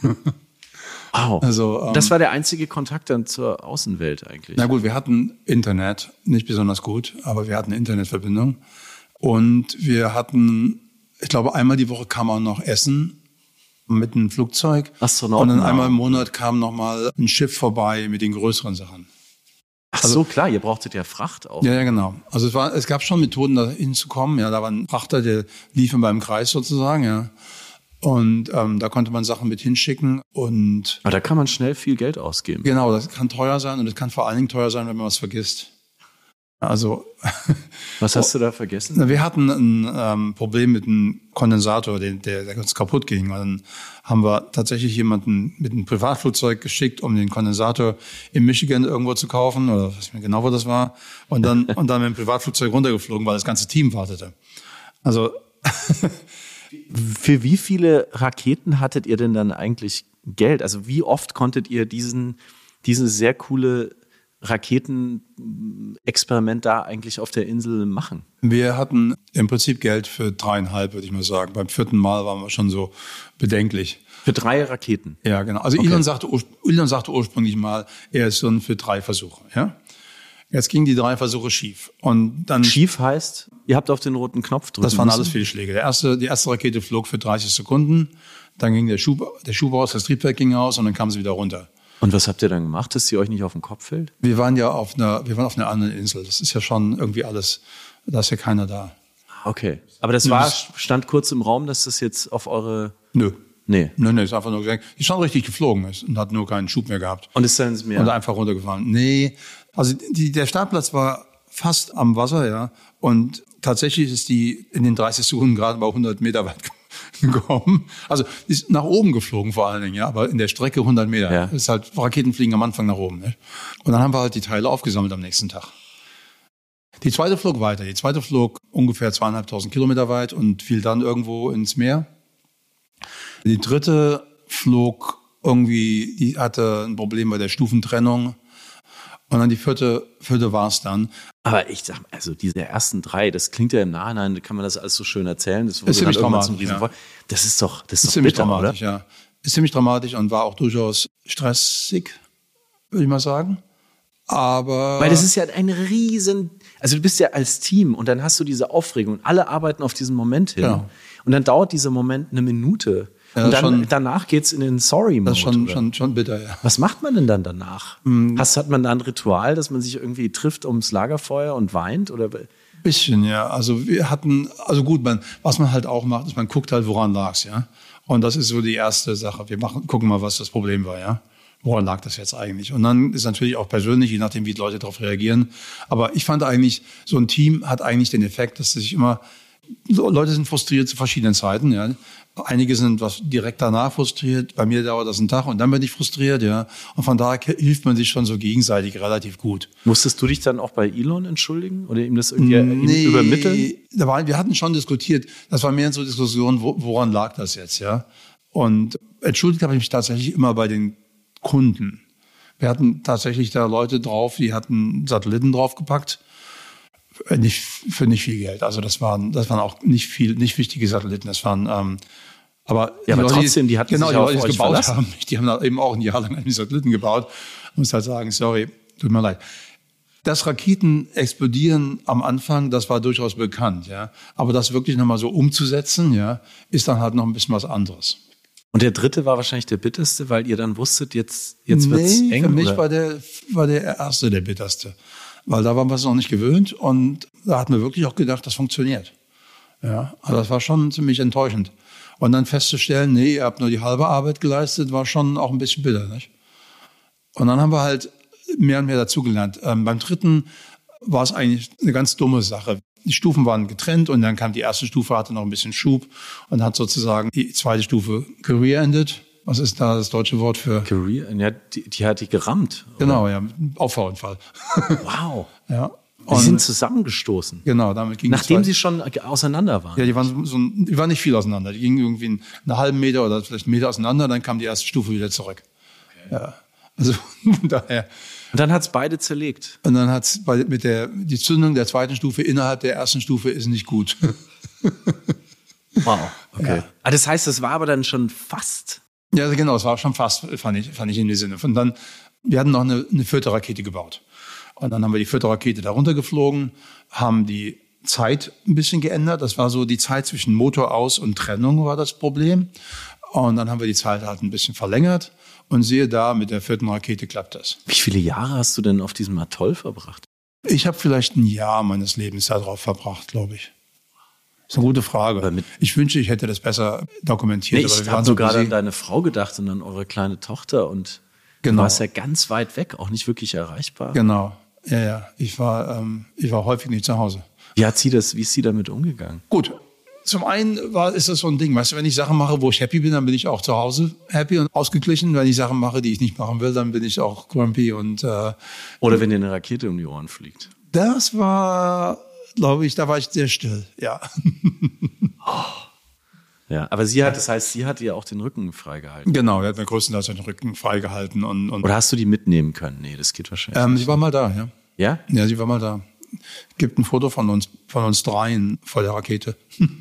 Wow. Also, ähm, das war der einzige Kontakt dann zur Außenwelt eigentlich. Na gut, wir hatten Internet, nicht besonders gut, aber wir hatten eine Internetverbindung. Und wir hatten, ich glaube, einmal die Woche kam auch noch Essen mit einem Flugzeug. Astronauten. Und dann einmal im Monat kam noch mal ein Schiff vorbei mit den größeren Sachen. Ach so, klar, ihr brauchtet ja Fracht auch. Ja, ja, genau. Also es war, es gab schon Methoden, da hinzukommen. Ja, da war ein Frachter, der lief in beim Kreis sozusagen, ja. Und ähm, da konnte man Sachen mit hinschicken und. Aber da kann man schnell viel Geld ausgeben. Genau, das kann teuer sein und es kann vor allen Dingen teuer sein, wenn man was vergisst. Also. Was hast du da vergessen? Wir hatten ein ähm, Problem mit einem Kondensator, der, der, der uns kaputt ging. Und dann haben wir tatsächlich jemanden mit einem Privatflugzeug geschickt, um den Kondensator in Michigan irgendwo zu kaufen, oder was ich mir genau, wo das war. Und dann, und dann mit dem Privatflugzeug runtergeflogen, weil das ganze Team wartete. Also. Für wie viele Raketen hattet ihr denn dann eigentlich Geld? Also wie oft konntet ihr diesen, diese sehr coole Raketenexperiment da eigentlich auf der Insel machen? Wir hatten im Prinzip Geld für dreieinhalb, würde ich mal sagen. Beim vierten Mal waren wir schon so bedenklich. Für drei Raketen? Ja, genau. Also okay. Elon sagte, Elon sagte ursprünglich mal, er ist so für drei Versuche. Ja? Jetzt gingen die drei Versuche schief. Und dann schief heißt, ihr habt auf den roten Knopf drücken Das waren müssen. alles Fehlschläge. Der erste, die erste Rakete flog für dreißig Sekunden. Dann ging der Schub, der Schub aus, das Triebwerk ging aus und dann kam sie wieder runter. Und was habt ihr dann gemacht, dass sie euch nicht auf den Kopf fällt? Wir waren ja auf einer, wir waren auf einer anderen Insel. Das ist ja schon irgendwie alles, da ist ja keiner da. Okay. Aber das war, stand kurz im Raum, dass das jetzt auf eure... Nö. Nee. Nö, nö, ist einfach nur gesagt, die schon richtig geflogen ist und hat nur keinen Schub mehr gehabt. Und ist dann ins Meer? Und einfach runtergefallen. Nee. Also die, der Startplatz war fast am Wasser, ja. Und tatsächlich ist die in den dreißig Sekunden gerade bei hundert Meter weit gekommen. Also die ist nach oben geflogen vor allen Dingen, ja. Aber in der Strecke hundert Meter. Ja. Das ist halt, Raketen fliegen am Anfang nach oben. Ne? Und dann haben wir halt die Teile aufgesammelt am nächsten Tag. Die zweite flog weiter. Die zweite flog ungefähr zweieinhalbtausend Kilometer weit und fiel dann irgendwo ins Meer. Die dritte flog irgendwie, die hatte ein Problem bei der Stufentrennung. Und dann die vierte, vierte war es dann. Aber ich sag, also diese ersten drei, das klingt ja im Nachhinein, kann man das alles so schön erzählen. Das wurde ist ziemlich dramatisch, zum ja. Das ist doch, das ist, das ist ziemlich doch bitter, dramatisch, oder? Ja. ist ziemlich dramatisch und war auch durchaus stressig, würde ich mal sagen. Aber weil das ist ja ein riesen, also du bist ja als Team und dann hast du diese Aufregung und alle arbeiten auf diesen Moment hin. Genau. Und dann dauert dieser Moment eine Minute. Ja, und dann, schon, danach geht's in den Sorry-Mode. Das ist schon, schon, schon bitter, ja. Was macht man denn dann danach? Mhm. Hast, hat man da ein Ritual, dass man sich irgendwie trifft ums Lagerfeuer und weint? Oder? Bisschen, ja. Also wir hatten, also gut, man, was man halt auch macht, ist, man guckt halt, woran lag's, ja. Und das ist so die erste Sache. Wir machen, gucken mal, was das Problem war, ja. Woran lag das jetzt eigentlich? Und dann ist natürlich auch persönlich, je nachdem, wie die Leute darauf reagieren. Aber ich fand eigentlich, so ein Team hat eigentlich den Effekt, dass sich immer, Leute sind frustriert zu verschiedenen Zeiten, ja. Einige sind was direkt danach frustriert. Bei mir dauert das einen Tag und dann bin ich frustriert, ja. Und von daher hilft man sich schon so gegenseitig relativ gut. Musstest du dich dann auch bei Elon entschuldigen oder ihm das irgendwie nee, übermitteln? Da war, wir hatten schon diskutiert. Das war mehr so Diskussion, woran lag das jetzt, ja. Und entschuldigt habe ich mich tatsächlich immer bei den Kunden. Wir hatten tatsächlich da Leute drauf, die hatten Satelliten draufgepackt. Nicht, für nicht viel Geld. Also das waren, das waren auch nicht viel, nicht wichtige Satelliten. Das waren, ähm, aber, ja, aber Leute, trotzdem, die hatten genau, sich die Leute, die es gebaut haben, die haben da eben auch ein Jahr lang einen Satelliten gebaut. Ich muss halt sagen, sorry, tut mir leid. Dass Raketen explodieren am Anfang, das war durchaus bekannt, ja. Aber das wirklich nochmal so umzusetzen, ja, ist dann halt noch ein bisschen was anderes. Und der dritte war wahrscheinlich der bitterste, weil ihr dann wusstet, jetzt, jetzt wird's nee, eng. Für mich oder? war der, war der erste der bitterste. Weil da waren wir es noch nicht gewöhnt und da hatten wir wirklich auch gedacht, das funktioniert. Ja, also das war schon ziemlich enttäuschend. Und dann festzustellen, nee, ihr habt nur die halbe Arbeit geleistet, war schon auch ein bisschen bitter, nicht? Und dann haben wir halt mehr und mehr dazugelernt. Ähm, beim dritten war es eigentlich eine ganz dumme Sache. Die Stufen waren getrennt und dann kam die erste Stufe, hatte noch ein bisschen Schub und hat sozusagen die zweite Stufe career-ended. Was ist da das deutsche Wort für? Career? Ja, die, die hat die gerammt. Oder? Genau, ja, Auffahrunfall. Wow. Ja. Und die sind zusammengestoßen. Genau, damit ging Nachdem es sie schon auseinander waren. Ja, die waren so, die waren nicht viel auseinander. Die gingen irgendwie einen halben Meter oder vielleicht einen Meter auseinander, dann kam die erste Stufe wieder zurück. Okay. Ja. Also von daher. Und dann hat's beide zerlegt. Und dann hat's bei, mit der, die Zündung der zweiten Stufe innerhalb der ersten Stufe ist nicht gut. Wow. Okay. Ja. Ah, das heißt, das war aber dann schon fast. Ja, genau, es war schon fast, fand ich, fand ich in dem Sinne. Und dann, wir hatten noch eine, eine vierte Rakete gebaut. Und dann haben wir die vierte Rakete da runtergeflogen, haben die Zeit ein bisschen geändert. Das war so die Zeit zwischen Motor aus und Trennung war das Problem. Und dann haben wir die Zeit halt ein bisschen verlängert. Und siehe da, mit der vierten Rakete klappt das. Wie viele Jahre hast du denn auf diesem Atoll verbracht? Ich habe vielleicht ein Jahr meines Lebens darauf verbracht, glaube ich. Das ist eine gute Frage. Ich wünsche, ich hätte das besser dokumentiert. Nee, ich habe so gerade an deine Frau gedacht und an eure kleine Tochter. Und genau. Du warst ja ganz weit weg, auch nicht wirklich erreichbar. Genau. Ja, ja. Ich war, ähm, ich war häufig nicht zu Hause. Wie hat sie das, wie ist sie damit umgegangen? Gut. Zum einen war, ist das so ein Ding, weißt du, wenn ich Sachen mache, wo ich happy bin, dann bin ich auch zu Hause happy und ausgeglichen. Wenn ich Sachen mache, die ich nicht machen will, dann bin ich auch grumpy und, äh, oder wenn dir eine Rakete um die Ohren fliegt. Das war, glaube ich, da war ich sehr still, ja. Ja, aber sie hat, das heißt, sie hat ihr auch den Rücken freigehalten. Genau, er hat mir größtenteils den Rücken freigehalten. Und, und oder hast du die mitnehmen können? Nee, das geht wahrscheinlich ähm, nicht. Sie war mal da, ja. Ja? Ja, sie war mal da. Gibt ein Foto von uns, von uns dreien vor der Rakete.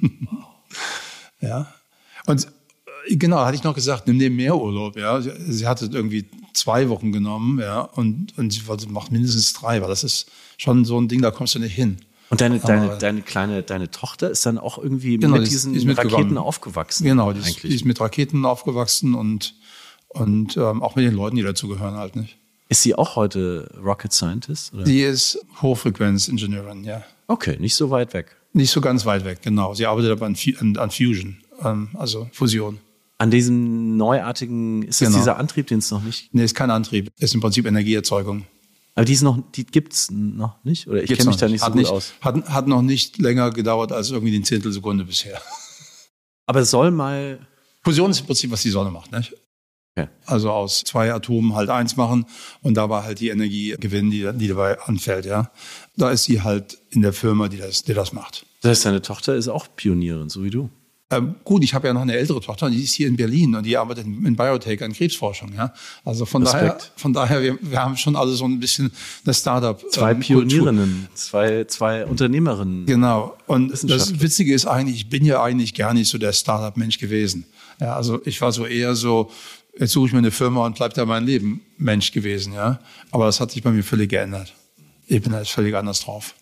Ja. Und genau, hatte ich noch gesagt, nimm dir mehr Urlaub, ja. Sie, sie hatte irgendwie zwei Wochen genommen, ja, und, und sie wollte, macht mindestens drei, weil das ist schon so ein Ding, da kommst du nicht hin. Und deine, deine, deine kleine, deine Tochter ist dann auch irgendwie genau, mit diesen ist, ist Raketen aufgewachsen? Genau, die ist, die ist mit Raketen aufgewachsen und, und ähm, auch mit den Leuten, die dazugehören halt, nicht. Ist sie auch heute Rocket Scientist? Oder? Sie ist Hochfrequenz-Ingenieurin, ja. Okay, nicht so weit weg. Nicht so ganz weit weg, genau. Sie arbeitet aber an, an, an Fusion, ähm, also Fusion. An diesem neuartigen, ist das genau. Dieser Antrieb, den es noch nicht gibt? Nee, ist kein Antrieb. Ist im Prinzip Energieerzeugung. Aber die, ist noch, die gibt's noch nicht? Oder ich kenne mich da nicht so hat gut nicht, aus. Hat, hat noch nicht länger gedauert als irgendwie die Zehntelsekunde bisher. Aber es soll mal... Fusion ist im Prinzip, was die Sonne macht, nicht? Okay. Also aus zwei Atomen halt eins machen und dabei halt die Energie gewinnen, die, die dabei anfällt, ja. Da ist sie halt in der Firma, die das, die das macht. Das heißt, deine Tochter ist auch Pionierin, so wie du? Ähm, gut, ich habe ja noch eine ältere Tochter, die ist hier in Berlin und die arbeitet in Biotech an Krebsforschung. Ja, also von Respekt. daher, von daher, wir, wir haben schon alle so ein bisschen eine Startup. Zwei ähm, Pionierinnen, zwei, zwei Unternehmerinnen. Genau. Und das Witzige ist eigentlich, ich bin ja eigentlich gar nicht so der Startup-Mensch gewesen. Ja, also ich war so eher so, jetzt suche ich mir eine Firma und bleib da mein Leben Mensch gewesen. Ja, aber das hat sich bei mir völlig geändert. Ich bin halt völlig anders drauf.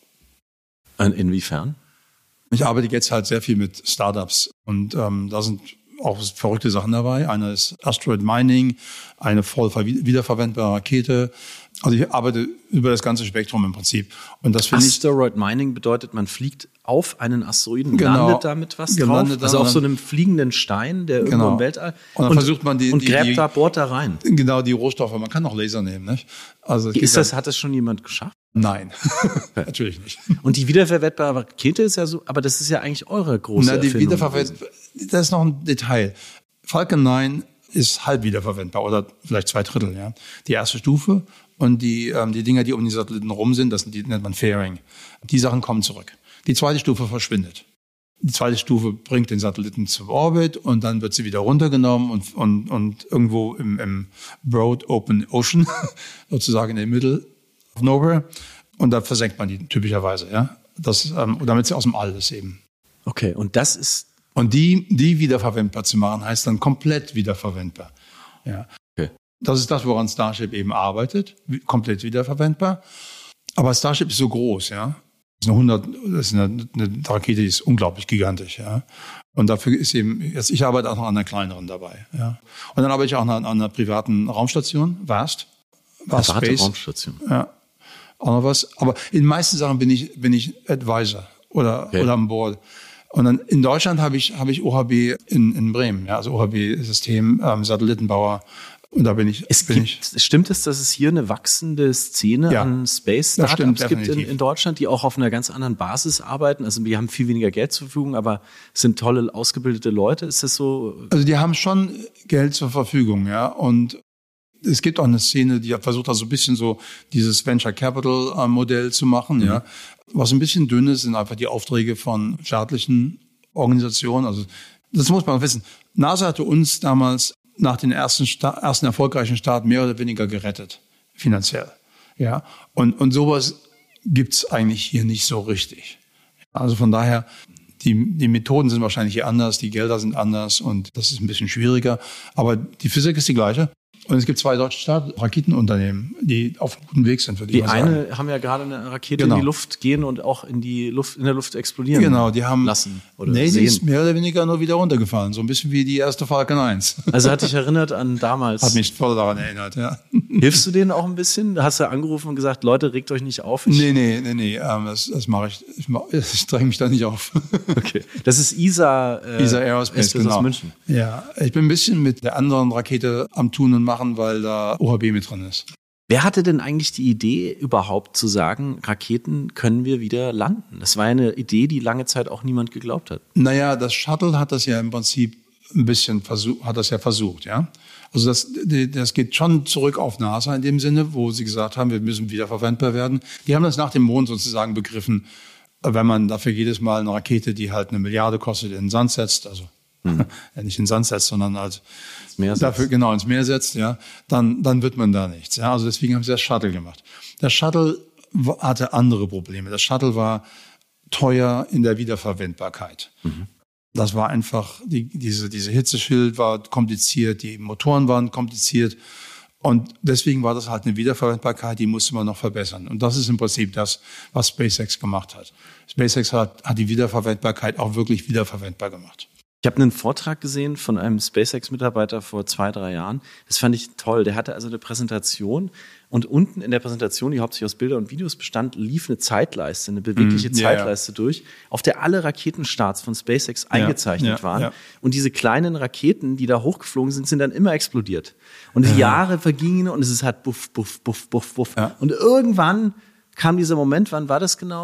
Und inwiefern? Ich arbeite jetzt halt sehr viel mit Startups und ähm, da sind auch verrückte Sachen dabei. Eine ist Asteroid Mining, eine voll wiederverwendbare Rakete. Also ich arbeite über das ganze Spektrum im Prinzip. Und das finde ich. Asteroid Mining bedeutet, man fliegt auf einen Asteroiden, genau, landet damit was drauf, also auf so einem fliegenden Stein, der irgendwo genau. im Weltall. Und dann und, versucht man die und die, gräbt die, da, bohrt da rein. Genau, die Rohstoffe. Man kann auch Laser nehmen, nicht? Also ist das, hat das schon jemand geschafft? Nein, natürlich nicht. Und die wiederverwertbare Rakete ist ja so, aber das ist ja eigentlich eure große Na, die Erfindung. Wiederverwendbar, das ist noch ein Detail. Falcon neun ist halb wiederverwendbar oder vielleicht zwei Drittel, ja. Die erste Stufe und die, ähm, die Dinger, die um die Satelliten rum sind, das die nennt man Fairing. Die Sachen kommen zurück. Die zweite Stufe verschwindet. Die zweite Stufe bringt den Satelliten zum Orbit und dann wird sie wieder runtergenommen und, und, und irgendwo im, im Broad Open Ocean, sozusagen in der Middle of Nowhere, und da versenkt man die typischerweise, ja. Das, ähm, damit sie aus dem All ist eben. Okay, und das ist. Und die, die wiederverwendbar zu machen, heißt dann komplett wiederverwendbar. Ja. Okay. Das ist das, woran Starship eben arbeitet, komplett wiederverwendbar. Aber Starship ist so groß, ja. Das ist eine, hundert, das ist eine, eine Rakete, die ist unglaublich gigantisch, ja. Und dafür ist eben, jetzt, ich arbeite auch noch an einer kleineren dabei, ja. Und dann arbeite ich auch an, an einer privaten Raumstation, VAST. VAST Space. Raumstation. Ja. Auch noch was. Aber in den meisten Sachen bin ich, bin ich Advisor oder, okay. oder an Bord. Und dann in Deutschland habe ich, habe ich O H B in, in Bremen, ja, also O H B-System, ähm, Satellitenbauer. Und da bin ich. Es bin gibt, ich, stimmt es, dass es hier eine wachsende Szene ja, an Space-Startups gibt in, in Deutschland, die auch auf einer ganz anderen Basis arbeiten? Also wir haben viel weniger Geld zur Verfügung, aber es sind tolle, ausgebildete Leute. Ist das so? Also die haben schon Geld zur Verfügung, ja. Und es gibt auch eine Szene, die versucht, da so ein bisschen so dieses Venture Capital Modell zu machen, mhm. ja. Was ein bisschen dünn ist, sind einfach die Aufträge von staatlichen Organisationen. Also das muss man wissen. NASA hatte uns damals nach den ersten, ersten erfolgreichen Start mehr oder weniger gerettet, finanziell. Ja, und, und sowas gibt's eigentlich hier nicht so richtig. Also von daher, die, die Methoden sind wahrscheinlich hier anders, die Gelder sind anders und das ist ein bisschen schwieriger. Aber die Physik ist die gleiche. Und es gibt zwei deutsche Start- Raketenunternehmen, die auf einem guten Weg sind, würde ich mal sagen. Die eine haben ja gerade eine Rakete genau. in die Luft gehen und auch in die Luft, in der Luft explodieren genau, die haben, lassen oder nee, sehen. Die ist mehr oder weniger nur wieder runtergefallen. So ein bisschen wie die erste Falcon eins. Also hat dich erinnert an damals. Hat mich voll daran erinnert, ja. Hilfst du denen auch ein bisschen? Hast du angerufen und gesagt, Leute, regt euch nicht auf? Ich nee, nee, nee, nee, ähm, das, das mache ich, ich, mach, ich dränge mich da nicht auf. Okay. Das ist I S A, äh, I S A Aerospace, genau. aus München. Ja, ich bin ein bisschen mit der anderen Rakete am Tun und Machen, weil da O H B mit drin ist. Wer hatte denn eigentlich die Idee, überhaupt zu sagen, Raketen können wir wieder landen? Das war eine Idee, die lange Zeit auch niemand geglaubt hat. Naja, das Shuttle hat das ja im Prinzip ein bisschen versucht, hat das ja versucht, ja. Also das, das geht schon zurück auf NASA in dem Sinne, wo sie gesagt haben, wir müssen wiederverwendbar werden. Die haben das nach dem Mond sozusagen begriffen, wenn man dafür jedes Mal eine Rakete, die halt eine Milliarde kostet, in den Sand setzt, also hm. ja, nicht in den Sand setzt, sondern halt dafür genau ins Meer setzt, ja, dann dann wird man da nichts. Ja, also deswegen haben sie das Shuttle gemacht. Das Shuttle hatte andere Probleme. Das Shuttle war teuer in der Wiederverwendbarkeit. Mhm. Das war einfach die, diese diese Hitzeschild war kompliziert, die Motoren waren kompliziert und deswegen war das halt eine Wiederverwendbarkeit, die musste man noch verbessern. Und das ist im Prinzip das, was SpaceX gemacht hat. SpaceX hat hat die Wiederverwendbarkeit auch wirklich wiederverwendbar gemacht. Ich habe einen Vortrag gesehen von einem SpaceX-Mitarbeiter vor zwei, drei Jahren. Das fand ich toll. Der hatte also eine Präsentation und unten in der Präsentation, die hauptsächlich aus Bilder und Videos bestand, lief eine Zeitleiste, eine bewegliche mm, Zeitleiste yeah, yeah. durch, auf der alle Raketenstarts von SpaceX yeah, eingezeichnet yeah, waren. Yeah. Und diese kleinen Raketen, die da hochgeflogen sind, sind dann immer explodiert. Und die ja. Jahre vergingen und es ist halt buff, buff, buff, buff, buff. Ja. Und irgendwann kam dieser Moment, wann war das genau?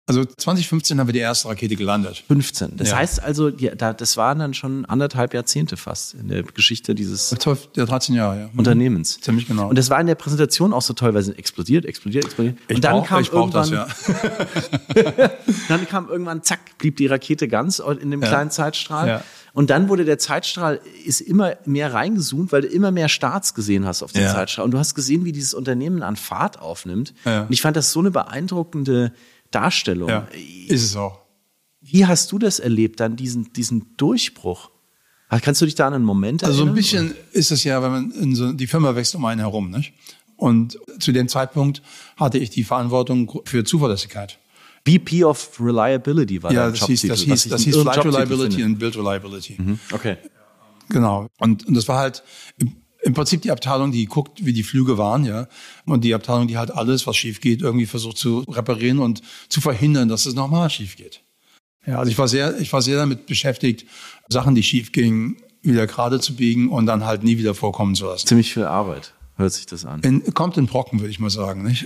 Also zwanzig fünfzehn haben wir die erste Rakete gelandet. fünfzehn. Das ja. heißt also, die, da, das waren dann schon anderthalb Jahrzehnte fast in der Geschichte dieses zwölf, ja, dreizehn Jahre, ja. Unternehmens. Ziemlich genau. Und das war in der Präsentation auch so toll, weil sie explodiert, explodiert, explodiert. Ich und dann brauch, kam ich brauch irgendwann, das, ja. dann kam irgendwann, zack, blieb die Rakete ganz in dem ja. kleinen Zeitstrahl. Ja. Und dann wurde der Zeitstrahl, ist immer mehr reingezoomt, weil du immer mehr Starts gesehen hast auf den ja. Zeitstrahl. Und du hast gesehen, wie dieses Unternehmen an Fahrt aufnimmt. Ja. Und ich fand das so eine beeindruckende Darstellung. Ja, ist es auch. Wie hast du das erlebt, dann diesen, diesen Durchbruch? Kannst du dich da an einen Moment erinnern? Also ein bisschen oder? Ist es ja, wenn man in so, die Firma wächst um einen herum, nicht? Und zu dem Zeitpunkt hatte ich die Verantwortung für Zuverlässigkeit. V P of Reliability war ja, der das Jobtitel. hieß, das hieß, das hieß Flight Reliability und Build Reliability. Mhm. Okay. Genau. Und, und das war halt im, im Prinzip die Abteilung, die guckt, wie die Flüge waren, ja. Und die Abteilung, die halt alles, was schief geht, irgendwie versucht zu reparieren und zu verhindern, dass es nochmal schief geht. Ja, also ich war sehr, ich war sehr damit beschäftigt, Sachen, die schief gingen, wieder gerade zu biegen und dann halt nie wieder vorkommen zu lassen. Ziemlich viel Arbeit. Hört sich das an. In, kommt in Brocken, würde ich mal sagen, nicht?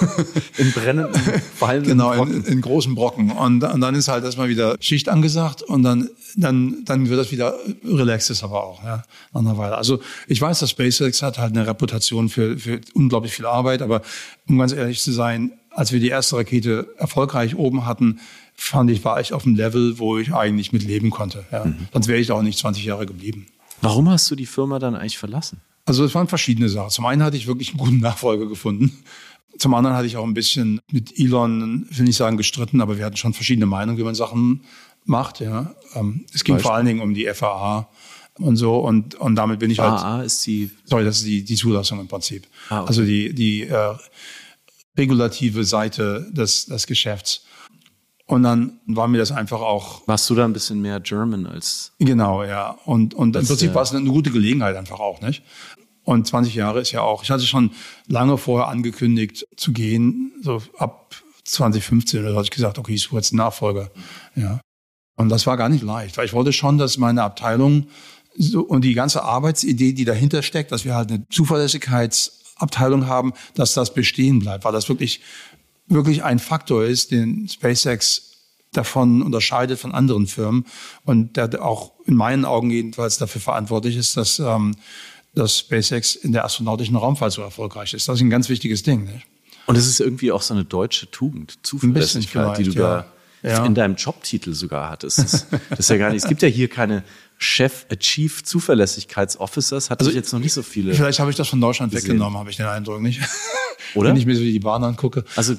In brennenden, fallenden genau, Brocken. in, in großen Brocken. Und, und dann ist halt erstmal wieder Schicht angesagt und dann, dann, dann wird das wieder relaxed, ist aber auch, ja, nach einer Weile. Also, ich weiß, dass SpaceX hat halt eine Reputation für, für unglaublich viel Arbeit, aber um ganz ehrlich zu sein, als wir die erste Rakete erfolgreich oben hatten, fand ich, war ich auf einem Level, wo ich eigentlich mit leben konnte, ja. Mhm. Sonst wäre ich da auch nicht zwanzig Jahre geblieben. Warum hast du die Firma dann eigentlich verlassen? Also es waren verschiedene Sachen. Zum einen hatte ich wirklich einen guten Nachfolger gefunden. Zum anderen hatte ich auch ein bisschen mit Elon, will nicht sagen gestritten, aber wir hatten schon verschiedene Meinungen, wie man Sachen macht. Ja, es ging Beispiel. vor allen Dingen um die F A A und so und und damit bin ich halt. F A A ist die. Sorry, das ist die die Zulassung im Prinzip. Ah, okay. Also die die äh, regulative Seite des des Geschäfts. Und dann war mir das einfach auch. Warst du da ein bisschen mehr German als? Genau, ja. Und, und im Prinzip war es eine gute Gelegenheit einfach auch, nicht? Und zwanzig Jahre ist ja auch, ich hatte schon lange vorher angekündigt zu gehen, so ab zwanzig fünfzehn oder so hatte ich gesagt, okay, ich suche jetzt einen Nachfolger, ja. Und das war gar nicht leicht, weil ich wollte schon, dass meine Abteilung so, und die ganze Arbeitsidee, die dahinter steckt, dass wir halt eine Zuverlässigkeitsabteilung haben, dass das bestehen bleibt, weil das wirklich wirklich ein Faktor ist, den SpaceX davon unterscheidet von anderen Firmen und der auch in meinen Augen jedenfalls dafür verantwortlich ist, dass, ähm, dass SpaceX in der astronautischen Raumfahrt so erfolgreich ist. Das ist ein ganz wichtiges Ding. Nicht? Und es ist irgendwie auch so eine deutsche Tugend, Zuverlässigkeit, die du ja. da ja. in deinem Jobtitel sogar hattest. Das, das ist ja gar nicht. Es gibt ja hier keine Chef, Chief Zuverlässigkeitsofficers. Hatte also ich jetzt noch nicht so viele. Vielleicht habe ich das von Deutschland gesehen. weggenommen, habe ich den Eindruck, nicht? Oder? Wenn ich mir so die Bahn angucke. Also,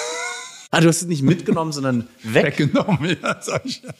ah, du hast es nicht mitgenommen, sondern weg. Weggenommen, ja, sag ich ja.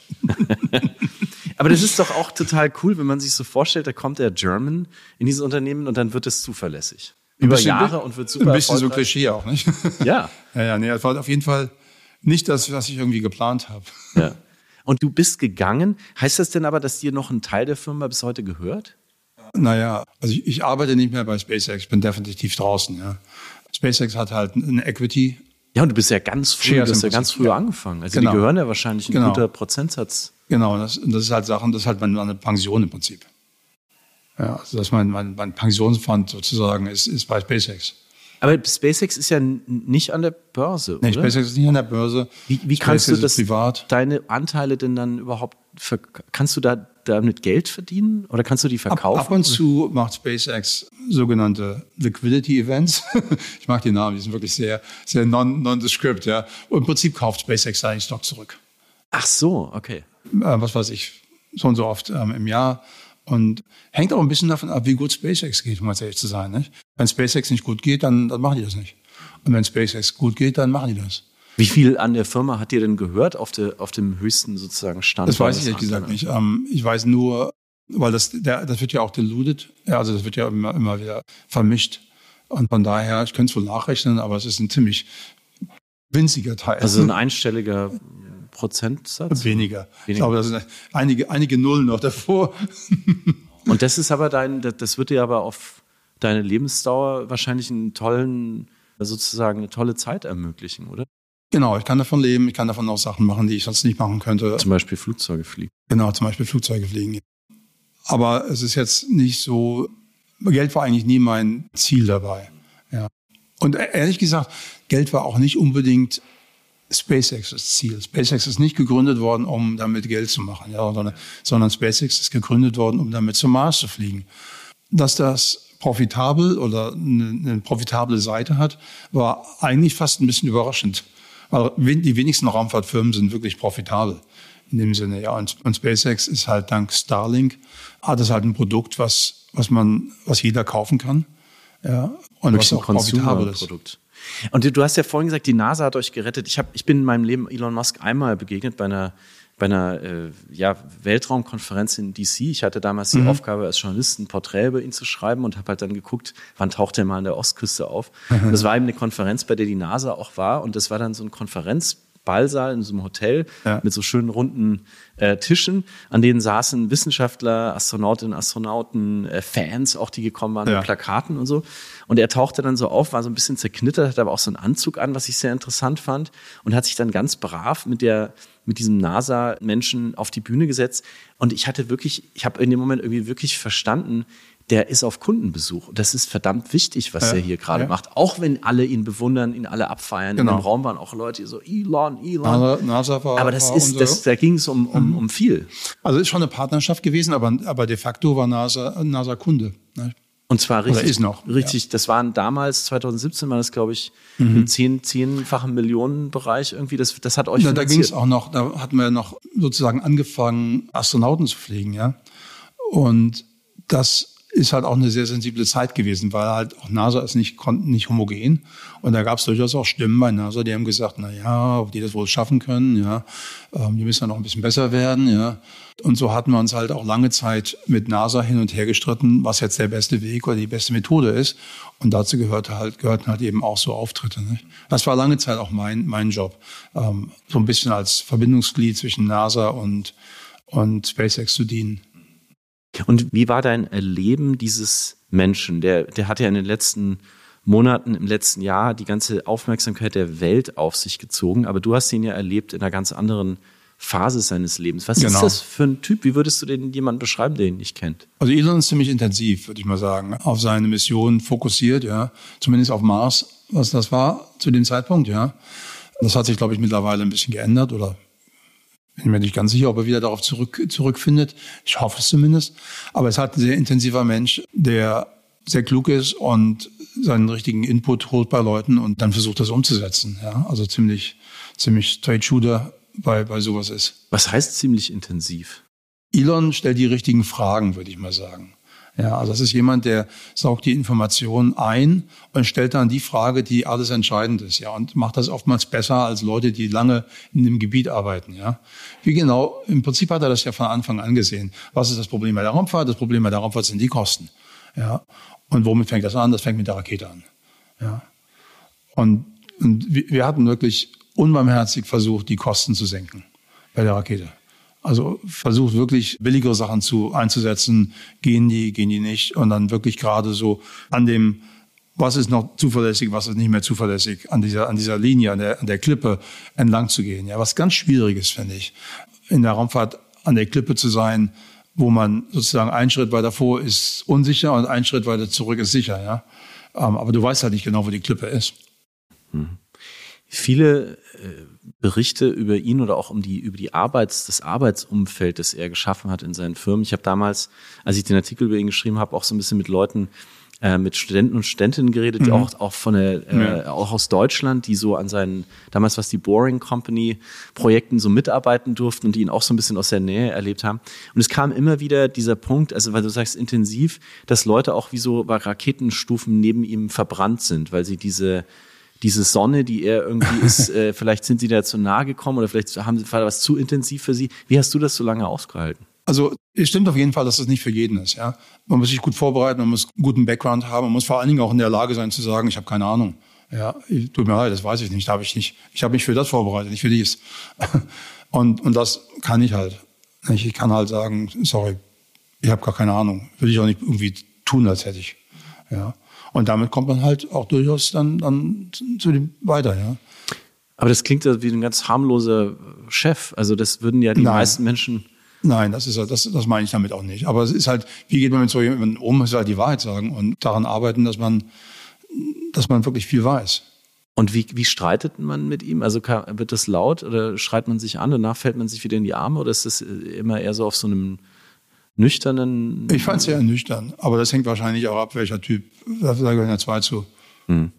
Aber das ist doch auch total cool, wenn man sich so vorstellt, da kommt der German in dieses Unternehmen und dann wird es zuverlässig. Über bisschen, Jahre und wird super ein bisschen so Klischee auch, nicht? Ja. Ja, ja, nee, das war auf jeden Fall nicht das, was ich irgendwie geplant habe. Ja. Und du bist gegangen. Heißt das denn aber, dass dir noch ein Teil der Firma bis heute gehört? Naja, also ich, ich arbeite nicht mehr bei SpaceX, ich bin definitiv draußen. Ja. SpaceX hat halt eine Equity. Ja, und du bist ja ganz früh, du hast ja ganz früh ja. angefangen. Also genau. Die gehören ja wahrscheinlich ein genau. guter Prozentsatz. Genau, und das, und das ist halt Sachen, das ist halt meine Pension im Prinzip. Ja, also das ist mein, mein, mein Pensionsfonds sozusagen ist, ist bei SpaceX. Aber SpaceX ist ja nicht an der Börse, nee, oder? SpaceX ist nicht an der Börse. Wie, wie kannst du das, privat. deine Anteile denn dann überhaupt, kannst du da damit Geld verdienen oder kannst du die verkaufen? Ab, ab und zu macht SpaceX sogenannte Liquidity Events. Ich mag die Namen, die sind wirklich sehr, sehr non, nondescript, ja. Und im Prinzip kauft SpaceX seinen Stock zurück. Ach so, okay. Äh, was weiß ich, so und so oft ähm, im Jahr. Und hängt auch ein bisschen davon ab, wie gut SpaceX geht, um ganz ehrlich zu sein. Nicht? Wenn SpaceX nicht gut geht, dann, dann machen die das nicht. Und wenn SpaceX gut geht, dann machen die das. Wie viel an der Firma hat dir denn gehört auf, der, auf dem höchsten sozusagen Stand? Das weiß ich ehrlich gesagt nicht. Ähm, ich weiß nur, weil das, der, das wird ja auch diluted. Ja, also das wird ja immer, immer wieder vermischt. Und von daher, ich könnte es wohl nachrechnen, aber es ist ein ziemlich winziger Teil. Also ein einstelliger Prozentsatz? Weniger. Weniger. Ich glaube, da sind einige, einige Nullen noch davor. Und das ist aber dein, das wird dir aber auf deine Lebensdauer wahrscheinlich einen tollen, sozusagen eine tolle Zeit ermöglichen, oder? Genau, ich kann davon leben, ich kann davon auch Sachen machen, die ich sonst nicht machen könnte. Zum Beispiel Flugzeuge fliegen. Genau, zum Beispiel Flugzeuge fliegen. Aber es ist jetzt nicht so, Geld war eigentlich nie mein Ziel dabei. Ja. Und ehrlich gesagt, Geld war auch nicht unbedingt SpaceX das Ziel. SpaceX ist nicht gegründet worden, um damit Geld zu machen, ja, sondern, sondern SpaceX ist gegründet worden, um damit zum Mars zu fliegen. Dass das profitabel oder eine, eine profitable Seite hat, war eigentlich fast ein bisschen überraschend. Weil die wenigsten Raumfahrtfirmen sind wirklich profitabel in dem Sinne. Ja, und, und SpaceX ist halt dank Starlink, hat es halt ein Produkt, was, was man, was jeder kaufen kann. Ja, und wirklich was auch profitabel ist. Produkt. Und du, du hast ja vorhin gesagt, die NASA hat euch gerettet. Ich, hab, ich bin in meinem Leben Elon Musk einmal begegnet bei einer, bei einer äh, ja, Weltraumkonferenz in D C. Ich hatte damals die mhm. Aufgabe, als Journalist ein Porträt über ihn zu schreiben und habe halt dann geguckt, wann taucht er mal an der Ostküste auf. Mhm. Das war eben eine Konferenz, bei der die NASA auch war. Und das war dann so ein Konferenzballsaal in so einem Hotel ja. mit so schönen runden äh, Tischen, an denen saßen Wissenschaftler, Astronautinnen, Astronauten, äh, Fans, auch die gekommen waren ja. mit Plakaten und so. Und er tauchte dann so auf, war so ein bisschen zerknittert, hatte aber auch so einen Anzug an, was ich sehr interessant fand, und hat sich dann ganz brav mit der mit diesem NASA-Menschen auf die Bühne gesetzt. Und ich hatte wirklich, ich habe in dem Moment irgendwie wirklich verstanden, der ist auf Kundenbesuch. Das ist verdammt wichtig, was ja, er hier gerade ja. macht. Auch wenn alle ihn bewundern, ihn alle abfeiern. Genau. In dem Raum waren auch Leute, die so Elon, Elon. NASA, NASA war, aber das war ist, das, da ging es um, um, um viel. Also ist schon eine Partnerschaft gewesen, aber, aber de facto war NASA, NASA Kunde. Ne? Und zwar richtig, Oder ist noch, richtig, ja. das waren damals, zwanzig siebzehn war das, glaube ich, mhm. im zehn, zehnfachen Millionenbereich irgendwie. Das, das hat euch ja, da ging es auch noch, da hatten wir noch sozusagen angefangen, Astronauten zu fliegen, ja. Und das ist halt auch eine sehr sensible Zeit gewesen, weil halt auch NASA ist nicht, nicht homogen. Und da gab es durchaus auch Stimmen bei NASA, die haben gesagt, na ja, ob die das wohl schaffen können, ja, ähm, die müssen ja noch ein bisschen besser werden, ja. Und so hatten wir uns halt auch lange Zeit mit NASA hin und her gestritten, was jetzt der beste Weg oder die beste Methode ist. Und dazu gehörte halt, gehörten halt eben auch so Auftritte. Ne? Das war lange Zeit auch mein, mein Job. Ähm, so ein bisschen als Verbindungsglied zwischen NASA und, und SpaceX zu dienen. Und wie war dein Erleben dieses Menschen? Der, der hat ja in den letzten Monaten, im letzten Jahr die ganze Aufmerksamkeit der Welt auf sich gezogen. Aber du hast ihn ja erlebt in einer ganz anderen Phase seines Lebens. Was genau. ist das für ein Typ? Wie würdest du den jemanden beschreiben, den ihn nicht kennt? Also Elon ist ziemlich intensiv, würde ich mal sagen, auf seine Mission fokussiert, ja. Zumindest auf Mars, was das war zu dem Zeitpunkt, ja. Das hat sich, glaube ich, mittlerweile ein bisschen geändert oder bin mir nicht ganz sicher, ob er wieder darauf zurück, zurückfindet. Ich hoffe es zumindest. Aber es hat ein sehr intensiver Mensch, der sehr klug ist und seinen richtigen Input holt bei Leuten und dann versucht, das umzusetzen, ja. Also ziemlich, ziemlich straight shooter bei, bei sowas ist. Was heißt ziemlich intensiv? Elon stellt die richtigen Fragen, würde ich mal sagen. Ja, also das ist jemand, der saugt die Informationen ein und stellt dann die Frage, die alles entscheidend ist, ja, und macht das oftmals besser als Leute, die lange in dem Gebiet arbeiten, ja. Wie genau? Im Prinzip hat er das ja von Anfang an gesehen. Was ist das Problem bei der Raumfahrt? Das Problem bei der Raumfahrt sind die Kosten, ja. Und womit fängt das an? Das fängt mit der Rakete an, ja. Und, und wir hatten wirklich unbarmherzig versucht, die Kosten zu senken bei der Rakete. Also versucht wirklich billigere Sachen zu einzusetzen, gehen die, gehen die nicht, und dann wirklich gerade so an dem, was ist noch zuverlässig, was ist nicht mehr zuverlässig, an dieser, an dieser Linie, an der, an der Klippe entlang zu gehen. Ja, was ganz Schwieriges, finde ich, in der Raumfahrt an der Klippe zu sein, wo man sozusagen einen Schritt weiter vor ist unsicher und einen Schritt weiter zurück ist sicher, ja. Aber du weißt halt nicht genau, wo die Klippe ist. Hm. Viele äh, Berichte über ihn oder auch um die über die Arbeits das Arbeitsumfeld, das er geschaffen hat in seinen Firmen. Ich habe damals, als ich den Artikel über ihn geschrieben habe, auch so ein bisschen mit Leuten, äh, mit Studenten und Studentinnen geredet, die mhm. auch auch von der äh, ja. auch aus Deutschland, die so an seinen damals was die Boring Company Projekten so mitarbeiten durften und die ihn auch so ein bisschen aus der Nähe erlebt haben. Und es kam immer wieder dieser Punkt, also weil du sagst intensiv, dass Leute auch wie so bei Raketenstufen neben ihm verbrannt sind, weil sie diese diese Sonne, die er irgendwie ist, äh, vielleicht sind sie da zu nahe gekommen oder vielleicht haben sie was zu intensiv für sie. Wie hast du das so lange ausgehalten? Also es stimmt auf jeden Fall, dass das nicht für jeden ist. Ja, man muss sich gut vorbereiten, man muss einen guten Background haben, man muss vor allen Dingen auch in der Lage sein zu sagen, ich habe keine Ahnung. Ja, tut mir leid, das weiß ich nicht, da habe ich nicht. Ich habe mich für das vorbereitet, nicht für dies. Und und das kann ich halt. Ich kann halt sagen, sorry, ich habe gar keine Ahnung. Würde ich auch nicht irgendwie tun, als hätte ich. Ja. Und damit kommt man halt auch durchaus dann, dann zu dem weiter, ja. Aber das klingt ja wie ein ganz harmloser Chef. Also das würden ja die Nein. meisten Menschen... Nein, das ist das, das meine ich damit auch nicht. Aber es ist halt, wie geht man mit so jemandem um, ist halt die Wahrheit sagen und daran arbeiten, dass man, dass man wirklich viel weiß. Und wie, wie streitet man mit ihm? Also kann, wird das laut oder schreit man sich an, danach fällt man sich wieder in die Arme oder ist das immer eher so auf so einem nüchternen? Ich fand es sehr nüchtern, aber das hängt wahrscheinlich auch ab, welcher Typ. Da gehören ja zwei zu. Hm.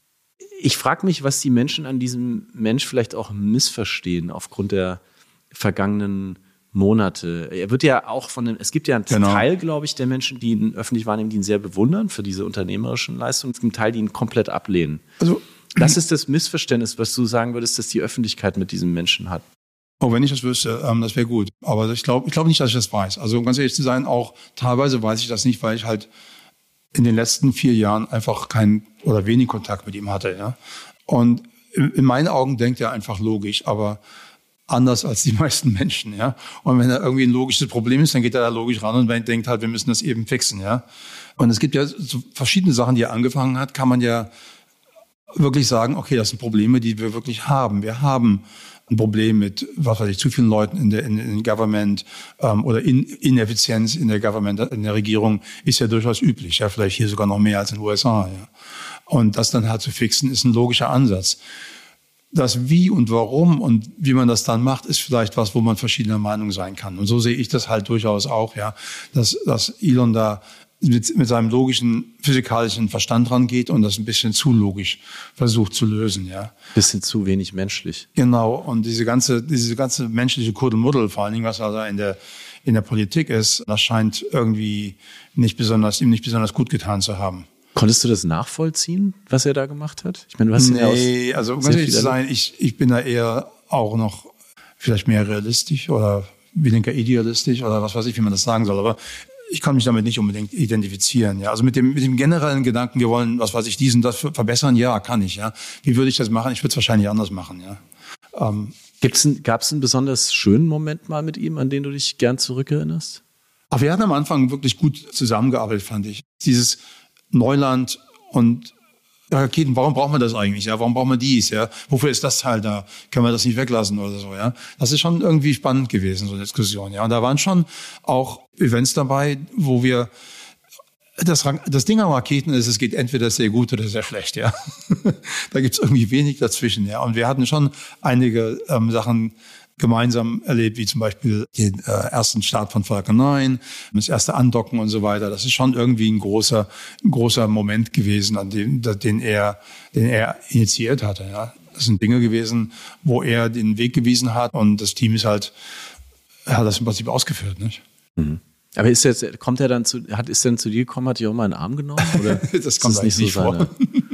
Ich frage mich, was die Menschen an diesem Mensch vielleicht auch missverstehen aufgrund der vergangenen Monate. Er wird ja auch von dem, es gibt ja einen genau. Teil, glaube ich, der Menschen, die ihn öffentlich wahrnehmen, die ihn sehr bewundern für diese unternehmerischen Leistungen. Es gibt einen Teil, die ihn komplett ablehnen. Also das ist das Missverständnis, was du sagen würdest, dass die Öffentlichkeit mit diesem Menschen hat. Oh, wenn ich das wüsste, ähm, das wäre gut. Aber ich glaube ich glaube nicht, dass ich das weiß. Also um ganz ehrlich zu sein, auch teilweise weiß ich das nicht, weil ich halt in den letzten vier Jahren einfach keinen oder wenig Kontakt mit ihm hatte. Ja? Und in, in meinen Augen denkt er einfach logisch, aber anders als die meisten Menschen. Ja? Und wenn er irgendwie ein logisches Problem ist, dann geht er da logisch ran und denkt halt, wir müssen das eben fixen. Ja? Und es gibt ja so verschiedene Sachen, die er angefangen hat, kann man ja wirklich sagen, okay, das sind Probleme, die wir wirklich haben. Wir haben ein Problem mit, was weiß ich, zu vielen Leuten in der in, in Government ähm, oder in, Ineffizienz in der Government, in der Regierung ist ja durchaus üblich. Ja, vielleicht hier sogar noch mehr als in den U S A. Ja. Und das dann halt zu fixen, ist ein logischer Ansatz. Das Wie und Warum und wie man das dann macht, ist vielleicht was, wo man verschiedener Meinung sein kann. Und so sehe ich das halt durchaus auch, ja, dass, dass Elon da mit, mit seinem logischen, physikalischen Verstand rangeht und das ein bisschen zu logisch versucht zu lösen, ja. Bisschen zu wenig menschlich. Genau. Und diese ganze, diese ganze menschliche Kuddelmuddel, vor allen Dingen, was also in der, in der Politik ist, das scheint irgendwie nicht besonders, ihm nicht besonders gut getan zu haben. Konntest du das nachvollziehen, was er da gemacht hat? Ich meine, du hast nee, ja also um ganz ehrlich zu sein, ich, ich bin da eher auch noch vielleicht mehr realistisch oder weniger idealistisch oder was weiß ich, wie man das sagen soll, aber ich kann mich damit nicht unbedingt identifizieren. Ja, also mit dem mit dem generellen Gedanken, wir wollen, was weiß ich, dies und das verbessern, ja, kann ich. Ja, wie würde ich das machen? Ich würde es wahrscheinlich anders machen. Ja. Ähm, Gibt's ein, gab's einen besonders schönen Moment mal mit ihm, an den du dich gern zurückerinnerst? Aber wir hatten am Anfang wirklich gut zusammengearbeitet, fand ich. Dieses Neuland und Raketen, warum braucht man das eigentlich? Ja, warum braucht man dies? Ja, wofür ist das Teil da? Können wir das nicht weglassen oder so? Ja, das ist schon irgendwie spannend gewesen, so eine Diskussion. Ja, und da waren schon auch Events dabei, wo wir das, das Ding an Raketen ist, es geht entweder sehr gut oder sehr schlecht. Ja, da gibt's irgendwie wenig dazwischen. Ja, und wir hatten schon einige ähm, Sachen gemeinsam erlebt, wie zum Beispiel den äh, ersten Start von Falcon neun, das erste Andocken und so weiter. Das ist schon irgendwie ein großer, ein großer Moment gewesen, an dem, den er, den er initiiert hatte. Ja, das sind Dinge gewesen, wo er den Weg gewiesen hat und das Team ist halt, er hat das im Prinzip ausgeführt, nicht? Mhm. Aber ist jetzt, kommt er dann zu, hat, ist denn zu dir gekommen, hat dich auch mal in den Arm genommen? Oder das kommt eigentlich nicht so vor.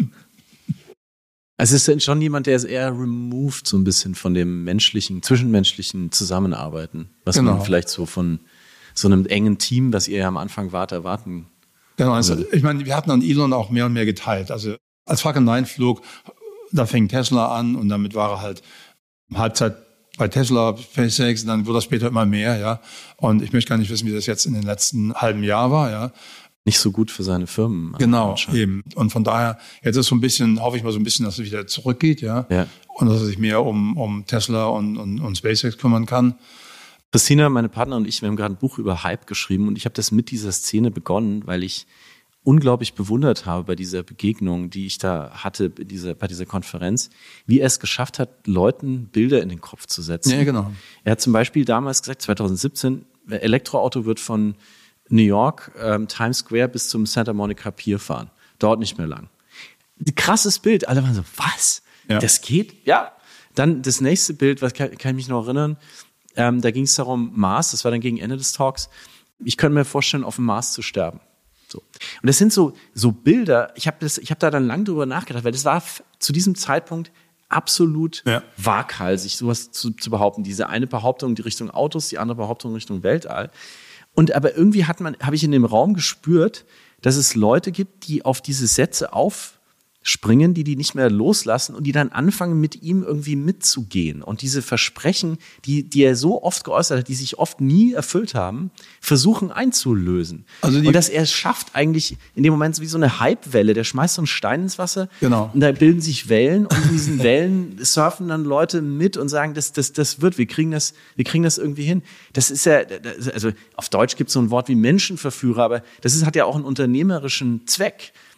Also ist denn schon jemand, der ist eher removed so ein bisschen von dem menschlichen, zwischenmenschlichen Zusammenarbeiten, was genau. man vielleicht so von so einem engen Team, was ihr ja am Anfang wart, erwarten. Genau, also ich meine, wir hatten an Elon auch mehr und mehr geteilt. Also als Falcon neun flog, da fing Tesla an und damit war er halt Halbzeit bei Tesla, SpaceX, und dann wurde das später immer mehr, ja. Und ich möchte gar nicht wissen, wie das jetzt in den letzten halben Jahr war, ja. Nicht so gut für seine Firmen. Genau, eben. Und von daher, jetzt ist so ein bisschen, hoffe ich mal so ein bisschen, dass es wieder zurückgeht, ja. ja. Und dass er sich mehr um, um Tesla und, und, und SpaceX kümmern kann. Christina, meine Partner und ich, wir haben gerade ein Buch über Hype geschrieben und ich habe das mit dieser Szene begonnen, weil ich unglaublich bewundert habe bei dieser Begegnung, die ich da hatte, bei dieser, bei dieser Konferenz, wie er es geschafft hat, Leuten Bilder in den Kopf zu setzen. Ja, genau. Er hat zum Beispiel damals gesagt, zwanzig siebzehn, Elektroauto wird von New York, ähm, Times Square bis zum Santa Monica Pier fahren. Dauert nicht mehr lang. Krasses Bild. Alle waren so, was? Ja. Das geht? Ja. Dann das nächste Bild, was kann, kann ich mich noch erinnern, ähm, da ging es darum, Mars, das war dann gegen Ende des Talks, ich könnte mir vorstellen, auf dem Mars zu sterben. So. Und das sind so, so Bilder, ich habe das, ich habe da dann lang drüber nachgedacht, weil das war f- zu diesem Zeitpunkt absolut ja. waghalsig, sowas zu, zu behaupten. Diese eine Behauptung in die Richtung Autos, die andere Behauptung in Richtung Weltall. Und aber irgendwie hat man, habe ich in dem Raum gespürt, dass es Leute gibt, die auf diese Sätze aufspringen, die die nicht mehr loslassen und die dann anfangen, mit ihm irgendwie mitzugehen. Und diese Versprechen, die, die er so oft geäußert hat, die sich oft nie erfüllt haben, versuchen einzulösen. Also die, und dass er es schafft, eigentlich in dem Moment wie so eine Hypewelle, der schmeißt so einen Stein ins Wasser genau. und da bilden sich Wellen und in diesen Wellen surfen dann Leute mit und sagen, das, das, das wird, wir kriegen das, wir kriegen das irgendwie hin. Das ist ja, also auf Deutsch gibt es so ein Wort wie Menschenverführer, aber das ist, hat ja auch einen unternehmerischen Zweck.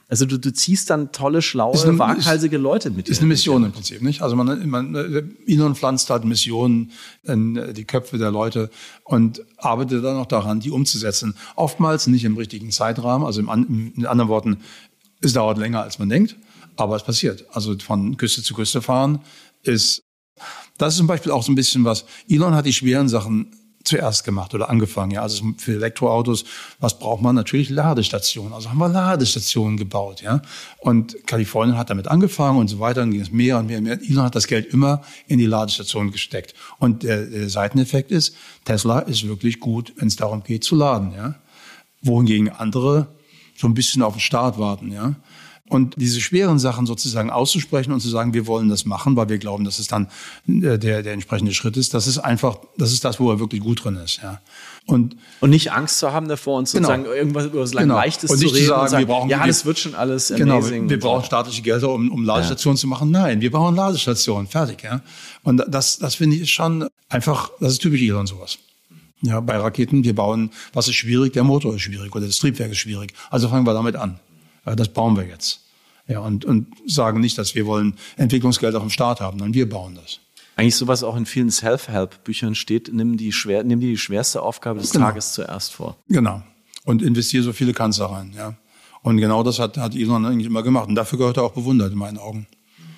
Also du, du ziehst dann tolle, schlaue, eine, waghalsige Leute mit dir. Ist eine Mission im Prinzip, nicht? Also man, man Elon pflanzt halt Missionen in die Köpfe der Leute und arbeitet dann auch daran, die umzusetzen. Oftmals nicht im richtigen Zeitrahmen, also im, in anderen Worten, es dauert länger, als man denkt, aber es passiert. Also von Küste zu Küste fahren ist, das ist zum Beispiel auch so ein bisschen was, Elon hat die schweren Sachen zuerst gemacht oder angefangen. Ja, also für Elektroautos, was braucht man? Natürlich Ladestationen. Also haben wir Ladestationen gebaut. Ja, und Kalifornien hat damit angefangen und so weiter. Dann ging es mehr und mehr und mehr. Elon hat das Geld immer in die Ladestationen gesteckt. Und der, der Seiteneffekt ist, Tesla ist wirklich gut, wenn es darum geht zu laden. Ja, wohingegen andere so ein bisschen auf den Start warten. Ja. Und diese schweren Sachen sozusagen auszusprechen und zu sagen, wir wollen das machen, weil wir glauben, dass es dann der, der entsprechende Schritt ist, das ist einfach, das ist das, wo er wirklich gut drin ist. Ja. Und, und nicht Angst zu haben davor und sozusagen genau. irgendwas über das genau. Leichtes und zu reden zu sagen, und sagen, wir brauchen, ja, wir, das wird schon alles genau, amazing. Wir, wir brauchen so. staatliche Gelder, um, um Ladestationen ja. zu machen. Nein, wir bauen Ladestationen, fertig. Ja. Und das, das finde ich schon einfach, das ist typisch Elon sowas. Ja, bei Raketen, wir bauen, was ist schwierig? Der Motor ist schwierig oder das Triebwerk ist schwierig. Also fangen wir damit an. Das bauen wir jetzt. Ja, und, und sagen nicht, dass wir wollen Entwicklungsgeld auf dem Start haben, sondern wir bauen das. Eigentlich sowas auch in vielen Self-Help-Büchern steht, nimm die schwer, nimm dir die schwerste Aufgabe des genau. Tages zuerst vor. Genau. Und investiere so viele kannst da rein, ja. Und genau das hat, hat Elon eigentlich immer gemacht. Und dafür gehört er auch bewundert in meinen Augen.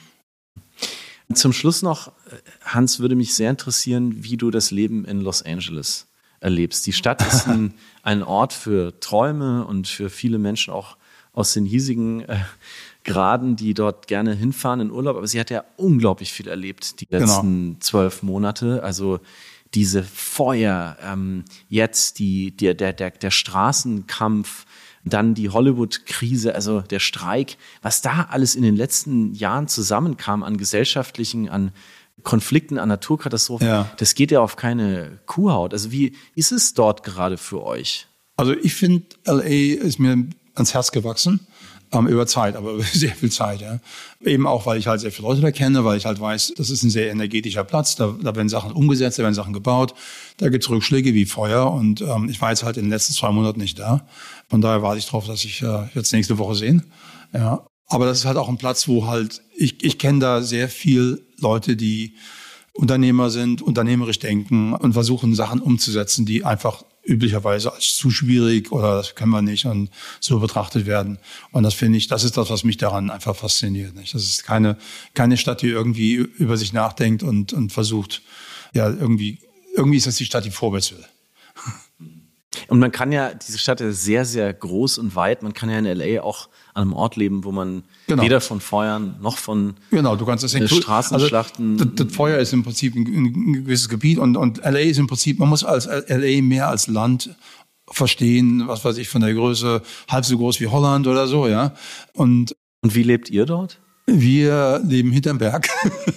Zum Schluss noch, Hans, würde mich sehr interessieren, wie du das Leben in Los Angeles erlebst. Die Stadt ist ein, ein Ort für Träume und für viele Menschen auch aus den hiesigen äh, Graden, die dort gerne hinfahren in Urlaub. Aber sie hat ja unglaublich viel erlebt die letzten genau. zwölf Monate. Also diese Feuer, ähm, jetzt die, der, der, der, der Straßenkampf, dann die Hollywood-Krise, also der Streik. Was da alles in den letzten Jahren zusammenkam an gesellschaftlichen, an Konflikten, an Naturkatastrophen, ja. das geht ja auf keine Kuhhaut. Also wie ist es dort gerade für euch? Also ich finde, L A ist mir ans Herz gewachsen, ähm, über Zeit, aber über sehr viel Zeit. Ja. Eben auch, weil ich halt sehr viele Leute da kenne, weil ich halt weiß, das ist ein sehr energetischer Platz, da, da werden Sachen umgesetzt, da werden Sachen gebaut, da gibt es Rückschläge wie Feuer und ähm, ich war jetzt halt in den letzten zwei Monaten nicht da. Von daher warte ich drauf, dass ich äh, jetzt nächste Woche sehen. Ja. Aber das ist halt auch ein Platz, wo halt, ich, ich kenne da sehr viel Leute, die Unternehmer sind, unternehmerisch denken und versuchen, Sachen umzusetzen, die einfach üblicherweise als zu schwierig oder das können wir nicht und so betrachtet werden. Und das finde ich, das ist das, was mich daran einfach fasziniert. Nicht? Das ist keine, keine Stadt, die irgendwie über sich nachdenkt und, und versucht, ja, irgendwie, irgendwie ist das die Stadt, die vorwärts will. Und man kann ja, diese Stadt ist sehr, sehr groß und weit. Man kann ja in L A auch an einem Ort leben, wo man genau. weder von Feuern noch von genau, du kannst das äh, Straßenschlachten... Also, das, das Feuer ist im Prinzip ein, ein gewisses Gebiet und, und L A ist im Prinzip, man muss als L A mehr als Land verstehen, was weiß ich, von der Größe halb so groß wie Holland oder so, ja. Und, und wie lebt ihr dort? Wir leben hinterm Berg.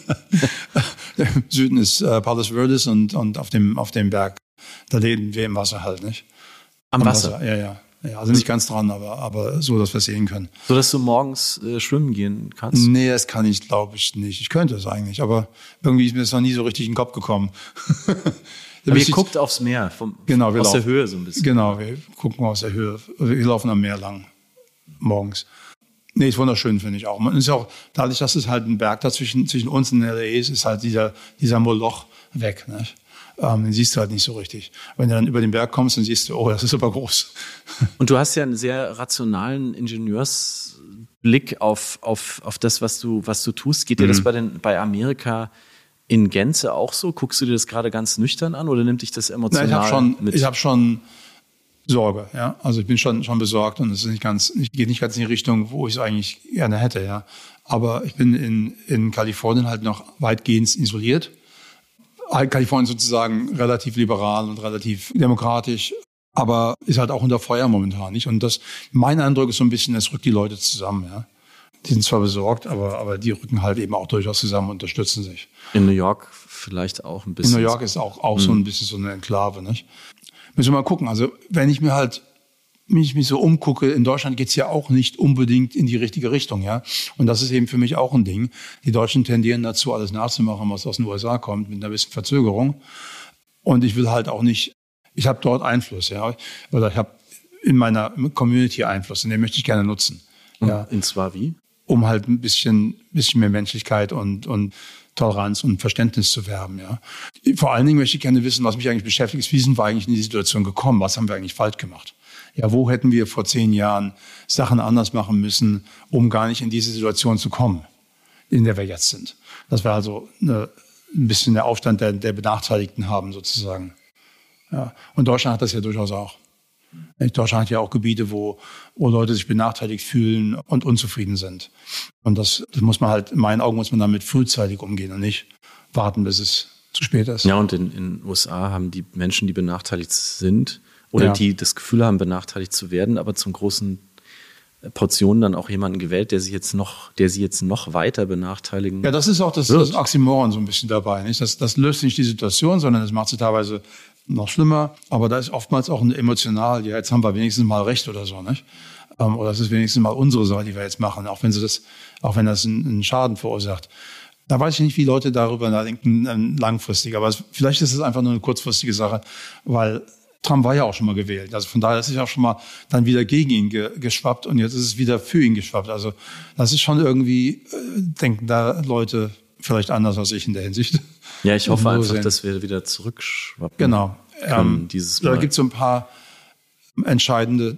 Im Süden ist äh, Palos Verdes und, und auf dem, auf dem Berg, da leben wir im Wasser halt, nicht? Am, Am Wasser? Wasser? Ja, ja. Ja, also nicht ganz dran, aber, aber so, dass wir sehen können. So, dass du morgens äh, schwimmen gehen kannst? Nee, das kann ich, glaube ich, nicht. Ich könnte es eigentlich, aber irgendwie ist mir das noch nie so richtig in den Kopf gekommen. Aber ihr guckt aufs Meer, vom, genau, wir aus laufen, der Höhe so ein bisschen. Genau, wir gucken aus der Höhe. Wir laufen am Meer lang, morgens. Nee, ist wunderschön, finde ich auch. Man ist auch, dadurch, dass es halt ein Berg dazwischen zwischen uns und L A ist, ist halt dieser, dieser Moloch weg, ne? Ähm, den siehst du halt nicht so richtig. Wenn du dann über den Berg kommst, dann siehst du, oh, das ist aber groß. Und du hast ja einen sehr rationalen Ingenieursblick auf, auf, auf das, was du, was du tust. Geht dir mhm. das bei, den, bei Amerika in Gänze auch so? Guckst du dir das gerade ganz nüchtern an oder nimmt dich das emotional Na, ich hab schon, mit? Ich habe schon Sorge, ja. Also ich bin schon, schon besorgt und es ist nicht ganz, ich gehe nicht ganz in die Richtung, wo ich es eigentlich gerne hätte, ja. Aber ich bin in, in Kalifornien halt noch weitgehend isoliert. Kalifornien sozusagen relativ liberal und relativ demokratisch, aber ist halt auch unter Feuer momentan, nicht? Und das, mein Eindruck ist so ein bisschen, es rückt die Leute zusammen, ja. Die sind zwar besorgt, aber, aber die rücken halt eben auch durchaus zusammen und unterstützen sich. In New York vielleicht auch ein bisschen. In New York ist auch, auch mhm. so ein bisschen so eine Enklave, nicht? Müssen wir mal gucken. Also, wenn ich mir halt, wenn ich mich so umgucke, in Deutschland geht's ja auch nicht unbedingt in die richtige Richtung, ja. Und das ist eben für mich auch ein Ding. Die Deutschen tendieren dazu, alles nachzumachen, was aus den U S A kommt, mit einer bisschen Verzögerung. Und ich will halt auch nicht, ich habe dort Einfluss, ja. Oder ich habe in meiner Community Einfluss und den möchte ich gerne nutzen. Ja. Und zwar wie? Um halt ein bisschen, bisschen mehr Menschlichkeit und, und Toleranz und Verständnis zu werben. Ja. Vor allen Dingen möchte ich gerne wissen, was mich eigentlich beschäftigt, ist, wie sind wir eigentlich in die Situation gekommen? Was haben wir eigentlich falsch gemacht? Ja, wo hätten wir vor zehn Jahren Sachen anders machen müssen, um gar nicht in diese Situation zu kommen, in der wir jetzt sind? Das wäre also eine, ein bisschen der Aufstand der, der Benachteiligten haben, sozusagen. Ja. Und Deutschland hat das ja durchaus auch. Deutschland hat ja auch Gebiete, wo, wo Leute sich benachteiligt fühlen und unzufrieden sind. Und das, das muss man halt, in meinen Augen muss man damit frühzeitig umgehen und nicht warten, bis es zu spät ist. Ja, und in den U S A haben die Menschen, die benachteiligt sind oder ja. die das Gefühl haben, benachteiligt zu werden, aber zum großen Portionen dann auch jemanden gewählt, der sie jetzt noch, der sie jetzt noch weiter benachteiligen. Ja, das ist auch das, das Oxymoron so ein bisschen dabei. Nicht? Das, das löst nicht die Situation, sondern das macht sie teilweise noch schlimmer. Aber da ist oftmals auch ein emotional, ja, jetzt haben wir wenigstens mal recht oder so, nicht? Ähm, oder das ist wenigstens mal unsere Sache, die wir jetzt machen, auch wenn sie das, auch wenn das einen, einen Schaden verursacht. Da weiß ich nicht, wie Leute darüber nachdenken, ähm, langfristig. Aber es, vielleicht ist es einfach nur eine kurzfristige Sache, weil Trump war ja auch schon mal gewählt. Also von daher ist es ja auch schon mal dann wieder gegen ihn ge- geschwappt und jetzt ist es wieder für ihn geschwappt. Also das ist schon irgendwie, äh, denken da Leute vielleicht anders als ich in der Hinsicht. Ja, ich hoffe einfach, sehen. dass wir wieder zurückschwappen. Genau. Ähm, dieses Mal. Da gibt es so ein paar entscheidende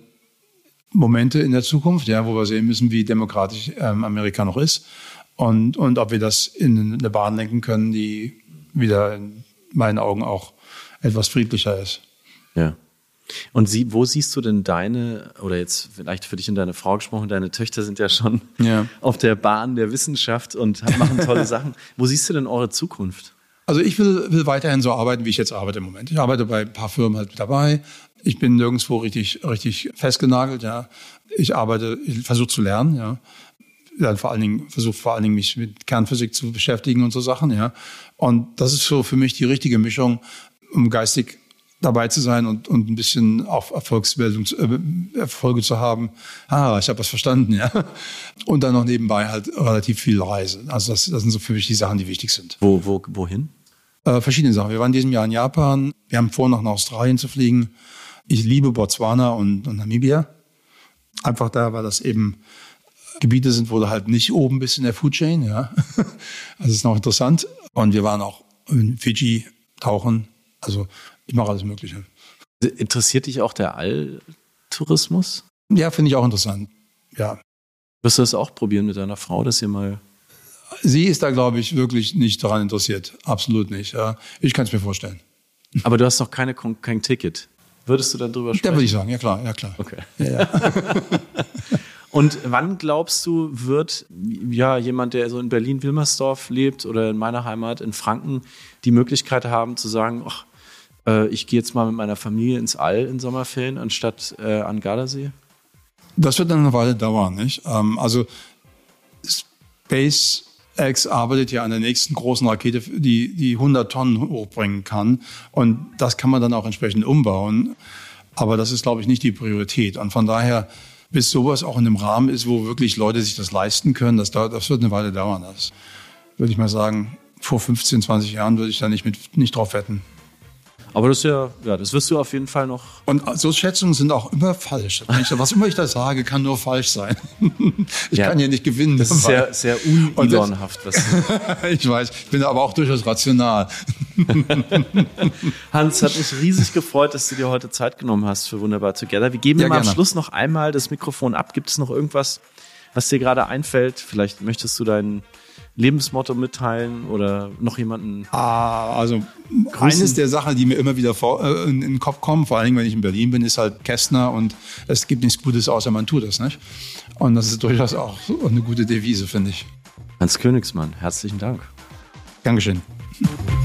Momente in der Zukunft, ja, wo wir sehen müssen, wie demokratisch ähm, Amerika noch ist und, und ob wir das in eine Bahn lenken können, die wieder in meinen Augen auch etwas friedlicher ist. Ja. Und sie, wo siehst du denn deine, oder jetzt vielleicht für dich und deine Frau gesprochen, deine Töchter sind ja schon ja. auf der Bahn der Wissenschaft und machen tolle Sachen. Wo siehst du denn eure Zukunft? Also ich will, will weiterhin so arbeiten, wie ich jetzt arbeite im Moment. Ich arbeite bei ein paar Firmen halt dabei. Ich bin nirgendwo richtig, richtig festgenagelt, ja. Ich arbeite, ich versuche zu lernen, ja. Dann vor allen Dingen, versuche vor allen Dingen mich mit Kernphysik zu beschäftigen und so Sachen, ja. Und das ist so für mich die richtige Mischung, um geistig dabei zu sein und, und ein bisschen auf Erfolgsbildung, äh, Erfolge zu haben. Ah, ich habe was verstanden, ja. Und dann noch nebenbei halt relativ viel Reise. Also das, das sind so für mich die Sachen, die wichtig sind. Wo, wo, wohin? Äh, verschiedene Sachen. Wir waren in diesem Jahr in Japan. Wir haben vor, noch nach Australien zu fliegen. Ich liebe Botswana und, und Namibia. Einfach da, weil das eben Gebiete sind, wo du halt nicht oben bist in der Food Chain, ja. Also das ist noch interessant. Und wir waren auch in Fidschi tauchen. Also ich mache alles Mögliche. Interessiert dich auch der Alltourismus? Ja, finde ich auch interessant. Ja. Wirst du das auch probieren mit deiner Frau, dass ihr mal... Sie ist da, glaube ich, wirklich nicht daran interessiert. Absolut nicht. Ja. Ich kann es mir vorstellen. Aber du hast noch keine, kein Ticket. Würdest du dann drüber sprechen? Da würde ich sagen, ja klar, ja klar. Okay. Ja, ja. Und wann glaubst du, wird ja jemand, der so in Berlin-Wilmersdorf lebt oder in meiner Heimat in Franken, die Möglichkeit haben zu sagen, ach, äh, ich gehe jetzt mal mit meiner Familie ins All in Sommerferien anstatt äh, an Gardasee? Das wird dann eine Weile dauern, nicht? Ähm, also SpaceX arbeitet ja an der nächsten großen Rakete, die, die hundert Tonnen hochbringen kann. Und das kann man dann auch entsprechend umbauen. Aber das ist, glaube ich, nicht die Priorität. Und von daher, bis sowas auch in einem Rahmen ist, wo wirklich Leute sich das leisten können, das, dauert, das wird eine Weile dauern. Das würde ich mal sagen, vor fünfzehn, zwanzig Jahren würde ich da nicht, mit, nicht drauf wetten. Aber das ist ja, ja, das wirst du auf jeden Fall noch. Und so Schätzungen sind auch immer falsch. Was immer ich da sage, kann nur falsch sein. Ich ja, kann ja nicht gewinnen. Das ist sehr, sehr unilonhaft. Ich weiß, ich bin aber auch durchaus rational. Hans, hat mich riesig gefreut, dass du dir heute Zeit genommen hast für Wunderbar Together. Wir geben ja, dir mal gerne am Schluss noch einmal das Mikrofon ab. Gibt es noch irgendwas, was dir gerade einfällt? Vielleicht möchtest du deinen Lebensmotto mitteilen oder noch jemanden? Ah, also grüßen. Eines der Sachen, die mir immer wieder vor, äh, in, in den Kopf kommen, vor allen Dingen, wenn ich in Berlin bin, ist halt Kästner und es gibt nichts Gutes, außer man tut es, nicht? Und das ist durchaus auch eine gute Devise, finde ich. Hans Königsmann, herzlichen Dank. Dankeschön.